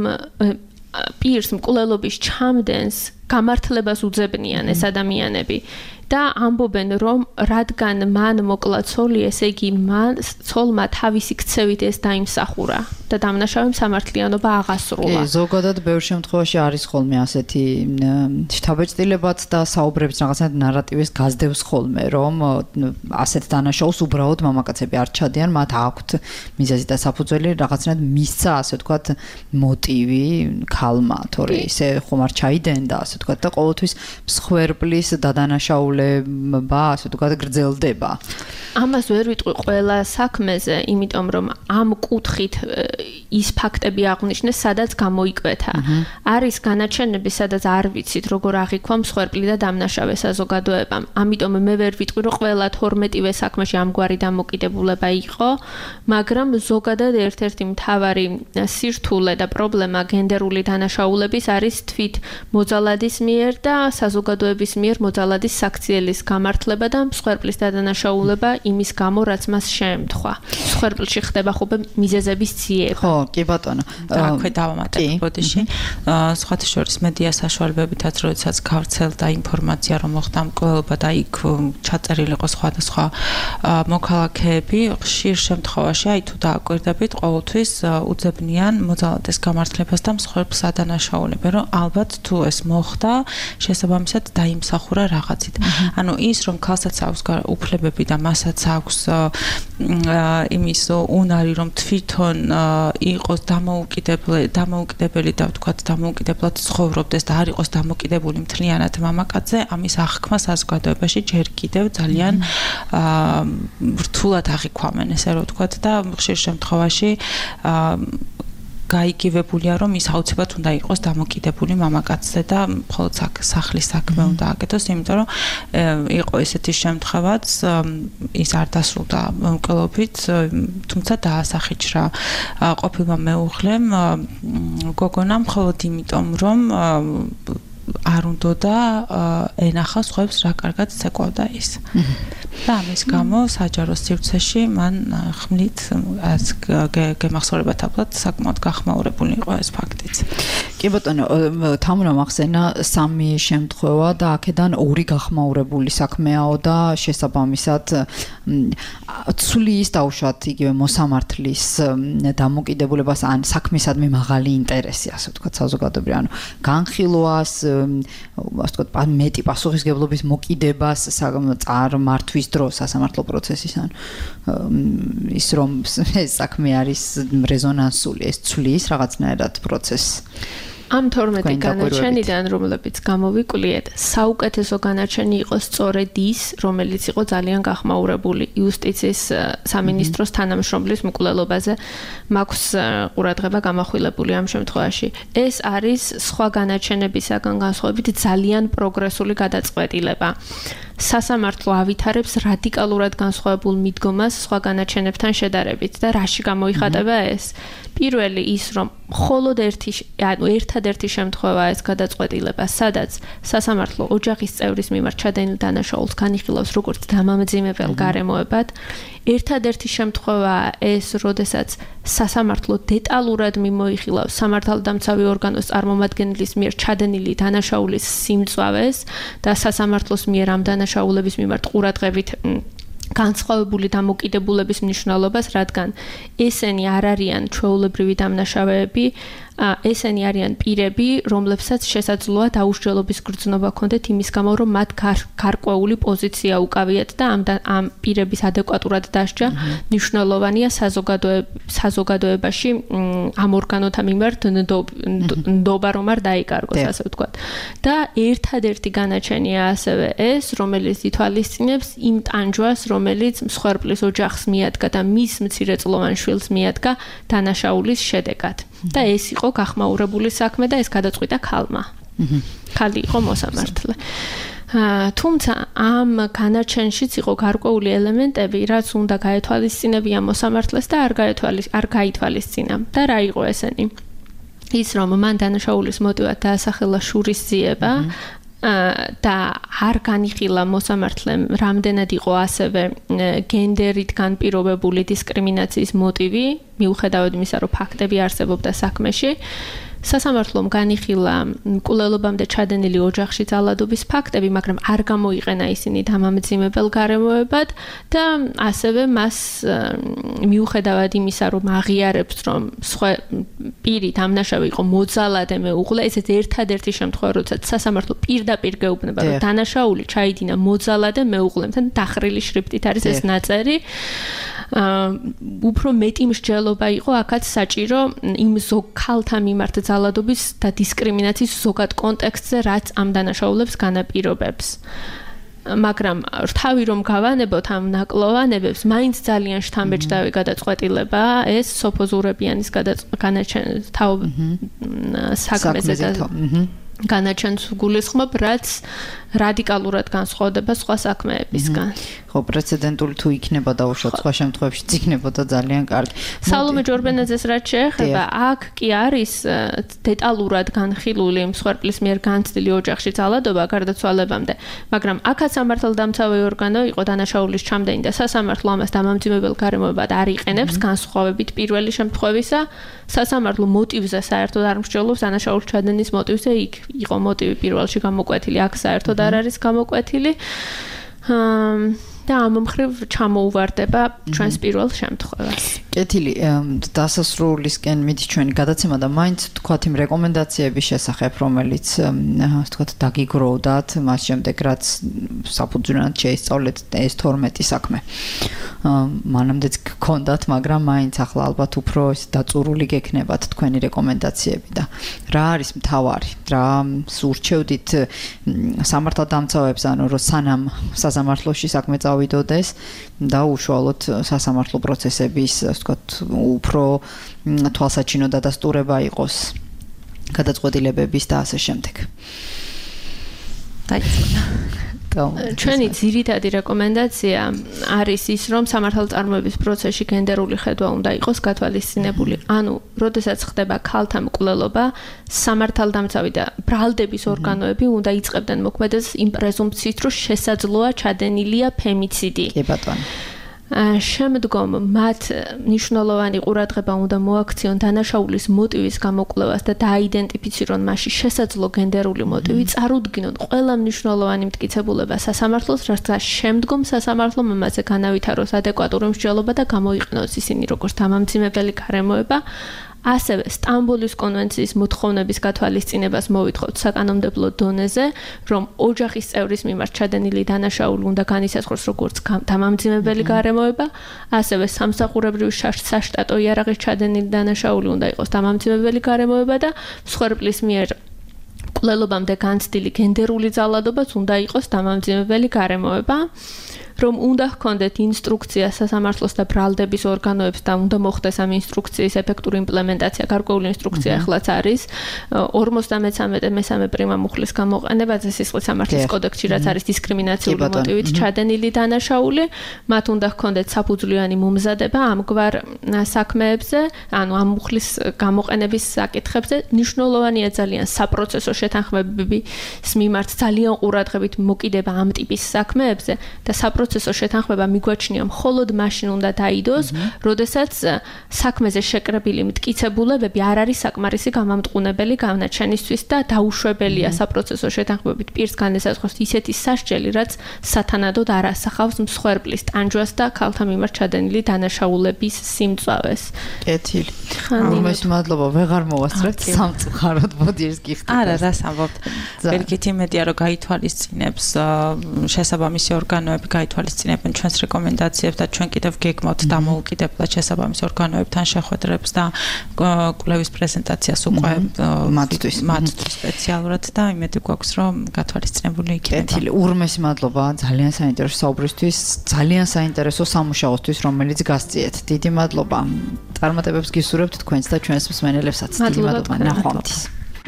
პირს მკვლელობის ჩამდენს გამართლებას უძებნიან ეს ადამიანები და ამბობენ, რომ რადგან მან მოკლა ცოლი, ესე იგი ცოლმა თავისი ქცევით ეს დაიმსახურა და დამნაშავემ სამართლიანობა აღასრულა. კი, ზოგადად ბევრ შემთხვევაში არის ხოლმე ასეთი შთაბეჭდილებაც და საუბრების რაღაცნაირად ნარატივის გაზდევს ხოლმე, რომ ასეთ დანაშაულს უბრალოდ მამაკაცები არ ჩადიან, მათ აქვთ მიზეზი და საფუძველი, რაღაცნაირად მისცა, ასე ვთქვათ, მოტივი ქალმა, თორე ისე ხომ არ ჩაიდენდა, ასე ვთქვათ, და ყოველთვის მსხვერპლის დადანაშაულება, ასე ვთქვათ, გრძელდება. ამას ვერ ვიტყვი ყველა საქმეზე, იმიტომ რომ ამ კუთხით ის ფაქტები აღნიშნეს, სადაც გამოიკვეთა. არის განაჩენები, სადაც არ ვიცით, როგორ აღიქვა მსხვერპლი და დამნაშავე საზოგადოებამ. ამიტომ მე ვერ ვიტყვი, რომ ყველა 12-ვე საქმეში ამგვარი დამოკიდებულება იყო, მაგრამ ზოგადად ერთ-ერთი მთავარი სირთულე და პრობლემა გენდერული დანაშაულების არის თვით მოძალადის მიერ და საზოგადოების მიერ მოძალადის საქციელის გამართლება და მსხვერპლის დადანაშაულება იმის გამო, რაც მას შეემთხვა. მსხვერპლში ხდება ხოლმე მიზეზების ძიება. ხო, კი ბატონო. აქვე დავამატებ ბოდიში. სხვათა შორის მედია საშუალებებითაც, როდესაც გავრცელდა ინფორმაცია, რომ მოხდა მკვლელობა და იქ ჩაწერილი იყო სხვადასხვა მოქალაქეები, ხშირ შემთხვევაში, აი თუ დააკვირდებით, ყოველთვის უძებნიან მოძალადეს გამართლებას და მსხვერპლს ადანაშაულებენ, რომ ალბათ თუ ეს მოხდა, შესაბამისად დაიმსახურა რაღაცით. ანუ ის, რომ ქალსაც აქვს უფლებები და მასაც აქვს იმის უნარი, რომ თვითონ იყოს დამოუკიდებელი და ვთქვათ დამოუკიდებლად ცხოვრობდეს და არ იყოს დამოკიდებული მთლიანად მამაკაცზე, ამის აღქმა საზოგადოებაში ჯერ კიდევ ძალიან რთულად აღიქვამენ, ესე რომ ვთქვათ და ხშირ შემთხვევაში გაიგივებულია, რომ ის აუცილებლად უნდა იყოს დამოკიდებული მამაკაცზე და მხოლოდ სახლის საქმე უნდა აკეთოს, იმიტომ რომ იყო ესეთი შემთხვევაც, ის არ დასრულდა მკვლელობით, თუმცა დაასახიჩრა ყოფილმა მეუღლემ გოგონამ მხოლოდ იმიტომ, რომ არ უნდა და ენახა სხვებს რა კარგად ცეკვავდა ის. და ამის გამო საჯარო სივრცეში მან ხმლით გემახსოვრებათ აბლად საკმაოდ გახმაურებული იყო ეს ფაქტიც. კი ბატონო, თამუნა მახსენა სამი შემთხვევა და აქედან ორი გახმაურებული საქმეაო და შესაბამისად ცვლის დაუშვათ იგივე მოსამართლის დამოკიდებულებას ან საქმისადმი მაღალი ინტერესი, ასე ვთქვათ, საზოგადოებრივ, ანუ განხილვას, ასე ვთქვათ, მეტი პასუხისგებლობის მოკიდებას წარმართვის დროს სასამართლო პროცესის, ან ის რომ ეს საქმე არის რეზონანსული, ეს ცვლის რაღაცნაირად პროცესს. ამ 12 განაჩენიდან, რომლებიც გამოვიკვლიეთ, საუკეთესო განაჩენი იყო სწორედ ის, რომელიც იყო ძალიან გახმაურებული იუსტიციის სამინისტროს თანამშრომლის მკვლელობაზე. მაქვს ყურადღება გამახვილებული ამ შემთხვევაში. ეს არის სხვა განაჩენებისაგან განსხვავებით ძალიან პროგრესული გადაწყვეტილება. სასამართლო ავითარებს რადიკალურად განსხვავებულ მიდგომას სხვა განაჩენებთან შედარებით და რაში გამოიხატება ეს? პირველი ის, რომ მხოლოდ ერთადერთი შემთხვევაა ეს გადაწყვეტილება, სადაც სასამართლო ოჯახის წევრის მიმართ ჩადენილ დანაშაულს განიხილავს როგორც დამამძიმებელ გარემოებად. ერთადერთი შემთხვევაა ეს, როდესაც სასამართლო დეტალურად მიმოიხილავს სამართალდამცავი ორგანოს წარმომადგენლის მიერ ჩადენილი დანაშაულის სიმწვავეს და სასამართლოს მიერ ამ დანაშაულების მიმართ ყურადღებით განსხვავებული დამოკიდებულების მნიშვნელობას, რადგან ესენი არ არიან ჩვეულებრივი დამნაშავეები, ესენი არიან პირები, რომლებსაც შესაძლოა დაუსჯელობის გრძნობა ჰქონდეთ იმის გამო, რომ მათ გარკვეული პოზიცია უკავიათ და ამ პირების ადეკვატურად დასჯა მნიშვნელოვანია საზოგადოებაში ამ ორგანოთა მიმართ ნდობა რომ არ დაიკარგოს, ასე ვთქვათ. და ერთადერთი განაჩენია ასევე ეს, რომელიც ითვალისწინებს იმ ტანჯვას, რომელიც მსხვერპლის ოჯახს მიადგა და მის მცირეწლოვან შვილს მიადგა დანაშაულის შედეგად. და ეს იყო გახმაურებული საქმე და ეს გადაწყვიტა ქალმა. ქალი იყო მოსამართლე. თუმცა ამ განაჩენშიც იყო გარკვეული ელემენტები, რაც უნდა გაეთვალისწინებია მოსამართლეს და არ გაითვალისწინა. და რა იყო ესენი? ის რომ მან დანაშაულის მოტივად დაასახელა შურისძიება და არ განიხილა მოსამართლემ რამდენად იყო ასევე გენდერით განპირობებული დისკრიმინაციის მოტივი, მიუხედავად იმისა, რომ ფაქტები არსებობდა საქმეში. სასამართლომ განიხილა მკვლელობამდე ჩადენილი ოჯახში ძალადობის ფაქტები, მაგრამ არ გამოიყენა ისინი დამამძიმებელ გარემოებად და ასევე მას მიუხედავად იმისა, რომ აღიარებს, რომ სხვა პირი დამნაშავე იყო მოძალადე მეუღლე, ესეც ერთადერთი შემთხვევა, როდესაც სასამართლო პირდაპირ გეუბნება, რომ დანაშაული ჩაიდინა მოძალადე მეუღლემთან, დახრილი შრიფტით არის ეს ნაწერი. უფრო მეტი მსჯელობა იყო აქაც საჭირო იმ ქალთა მიმართ ძალადობის და დისკრიმინაციის ზოგად კონტექსტზე, რაც ამ დანაშაულებს განაპირობებს. მაგრამ რთავი რომ გავანებოთ ამ ნაკლოვანებებს, მაინც ძალიან შთამბეჭდავი გადაწყვეტილება ეს სოფო ზურებიანის განაჩენის საქმეზე და განაჩენს გულისხმობ, რაც რადიკალურად განსხვავდება სხვა საქმეებისგან. ხო, პრეცედენტული თუ იქნება და უშუალოდ სხვა შემთხვევებში იქნებოდა ძალიან კარგი. სალომე ჯორბენაძეს რაც შეეხება, აქ კი არის დეტალურად განხილული მსხვერპლის მიერ განცდილი ოჯახში ძალადობა გარდაცვალებამდე, მაგრამ აქაც სამართალდამცავი ორგანო იყო დანაშაულის ჩამდენი და სასამართლო ამას დამამძიმებელ გარემოებად არ იყენებს, განსხვავებით პირველი შემთხვევისა. სასამართლო მოტივზე საერთოდ არ მსჯელობს დანაშაულის ჩადენის მოტივზე, იქ იყო მოტივი პირველში გამოკვეთილი, აქ საერთოდ არ არის გამოკვეთილი. და ამ მხრივ ჩამოუვარდება ჩვენს პირველ შემთხვევას. კეთილი, დასასრულისკენ მიდის ჩვენი გადაცემა და მაინც თქვათ იმ რეკომენდაციების შესახებ, რომელიც ასე ვთქვათ დაგიგროვდათ, მას შემდეგ რაც საფუძვლად შეისწავლეთ ეს 12 საქმე. მანამდეც გქონდათ, მაგრამ მაინც ახლა ალბათ უფრო დაწურული გექნებათ თქვენი რეკომენდაციები და რა არის მთავარი, რა სურჩევდით სამართალდამცავებს, ანუ რომ სანამ სასამართლოში საქმე წავიდოდეს და უშუალოდ სასამართლო პროცესების, ასე ვთქვათ, უფრო თვალსაჩინო დადასტურება იყოს გადაწყვეტილებების და ასე შემდეგ. ჩვენი ძირითადი რეკომენდაცია არის ის, რომ სამართალწარმოების პროცესში გენდერული ხედვა უნდა იყოს გათვალისწინებული. ანუ, როდესაც ხდება ქალთა მკვლელობა, სამართალდამცავი და ბრალდების ორგანოები უნდა იწყებდნენ მოქმედებას იმ პრეზუმპციით, რომ შესაძლოა ჩადენილია ფემიციდი. კი ბატონო. შემდგომ მათ მნიშვნელოვანი ყურადღება უნდა მოაქციონ დანაშაულის მოტივის გამოკვლევას და დააიდენტიფიცირონ მასში შესაძლო გენდერული მოტივი, წარუდგინონ ყველა მნიშვნელოვანი მტკიცებულება სასამართლოს, რასაც შემდგომ სასამართლომ ამაზე განავითაროს ადეკვატური მსჯელობა და გამოიყენოს ისინი როგორც დამამძიმებელი გარემოება. ასევე სტამბოლის კონვენციის მოთხოვნების გათვალისწინებას მოვითხოვთ საკანონმდებლო დონეზე, რომ ოჯახის წევრის მიმართ ჩადენილი დანაშაული უნდა განისაზღვროს როგორც დამამძიმებელი გარემოება, ასევე სამსახურებრივი საშტატო იარაღის ჩადენილი დანაშაული უნდა იყოს დამამძიმებელი გარემოება და მსხვერპლის მიერ მკვლელობამდე განცდილი გენდერული ძალადობაც უნდა იყოს დამამძიმებელი გარემოება. რომ უნდა ჰქონდეთ ინსტრუქცია სასამართლოს და ბრალდების ორგანოებს და უნდა მოხდეს ამ ინსტრუქციის ეფექტური იმპლემენტაცია. გარკვეული ინსტრუქცია ახლაც არის 53 მესამე პრიმა მუხლის გამოყენებაზე სისხლის სამართლის კოდექსში, რაც არის დისკრიმინაციული მოტივით ჩადენილი დანაშაული. მათ უნდა ჰქონდეთ საფუძვლიანი მომზადება ამგვარ საქმეებზე, ანუ ამ მუხლის გამოყენების საკითხებზე. მნიშვნელოვანია ძალიან საპროცესო შეთანხმებების მიმართ ძალიან ყურადღებით მოკიდება ამ ტიპის საქმეებზე და საპროცესო შეთანხმება მიგვაჩნია მხოლოდ მაშინ უნდა დაიდოს, როდესაც საქმეზე შეკრებილი მტკიცებულებები არ არის საკმარისი გამამტყუნებელი განაჩენისთვის და დაუშვებელია საპროცესო შეთანხმებით პირს განესაზღვროს ისეთი სასჯელი, რაც სათანადოდ არ ასახავს მსხვერპლის ტანჯვას და ქალთა მიმართ ჩადენილი დანაშაულების სიმწვავეს. კეთილი. უმეტეს მადლობა, ვეღარ მოვასწრებთ სამწუხაროდ ბოდიერს გიხდით. არა, რას ამბობთ? ვერგით იმედია, რომ გაითვალისწინებს შესაბამისი ორგანოები გაითვალისწინებენ ჩვენს რეკომენდაციებს და ჩვენ კიდევ გეგმავთ დამოუკიდებლად შესაბამის ორგანოებთან შეხვედრებს და კვლევის პრეზენტაციას უკვე მათთვის სპეციალურად და იმედი გვაქვს, რომ გათვალისწინებული იქნება. კეთილი, ურმესი მადლობა ძალიან საინტერესო საუბრისთვის, ძალიან საინტერესო სამუშაოსთვის, რომელიც გასწიეთ. დიდი მადლობა. წარმატებებს გისურვებთ თქვენს და ჩვენს მსმენელებსაც. დიდი მადლობა. ნახვამდის.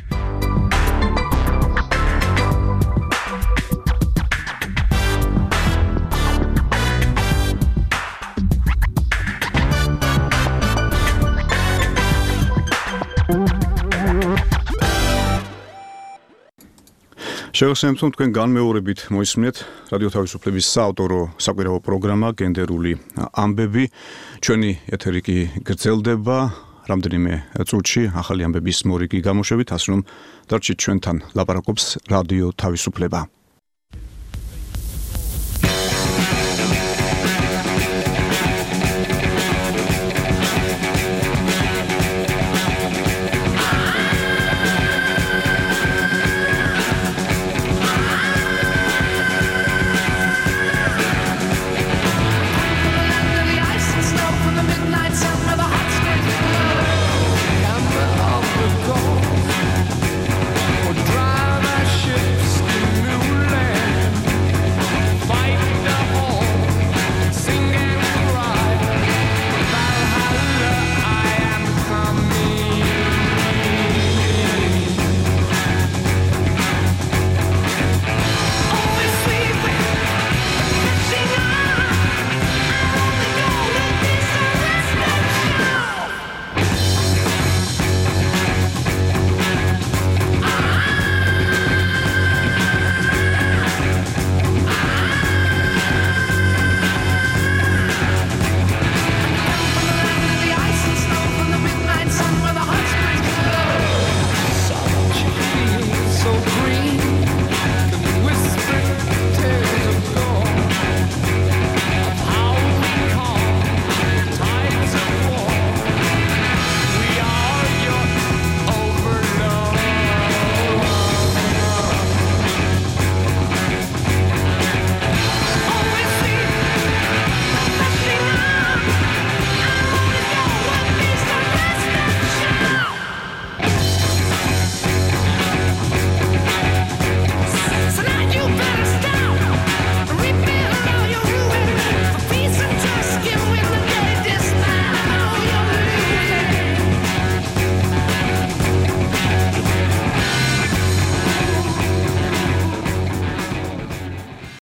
შევახსენებთ, რომ თქვენ განმეორებით მოისმინეთ რადიო თავისუფლების საავტორო საკვირაო პროგრამა გენდერული ამბები. ჩვენი ეთერი კი გრძელდება რამდენიმე წუთში ახალი ამბების მორიგი გამოშვებით, ასე რომ დარჩით ჩვენთან, ლაპარაკობს რადიო თავისუფლება.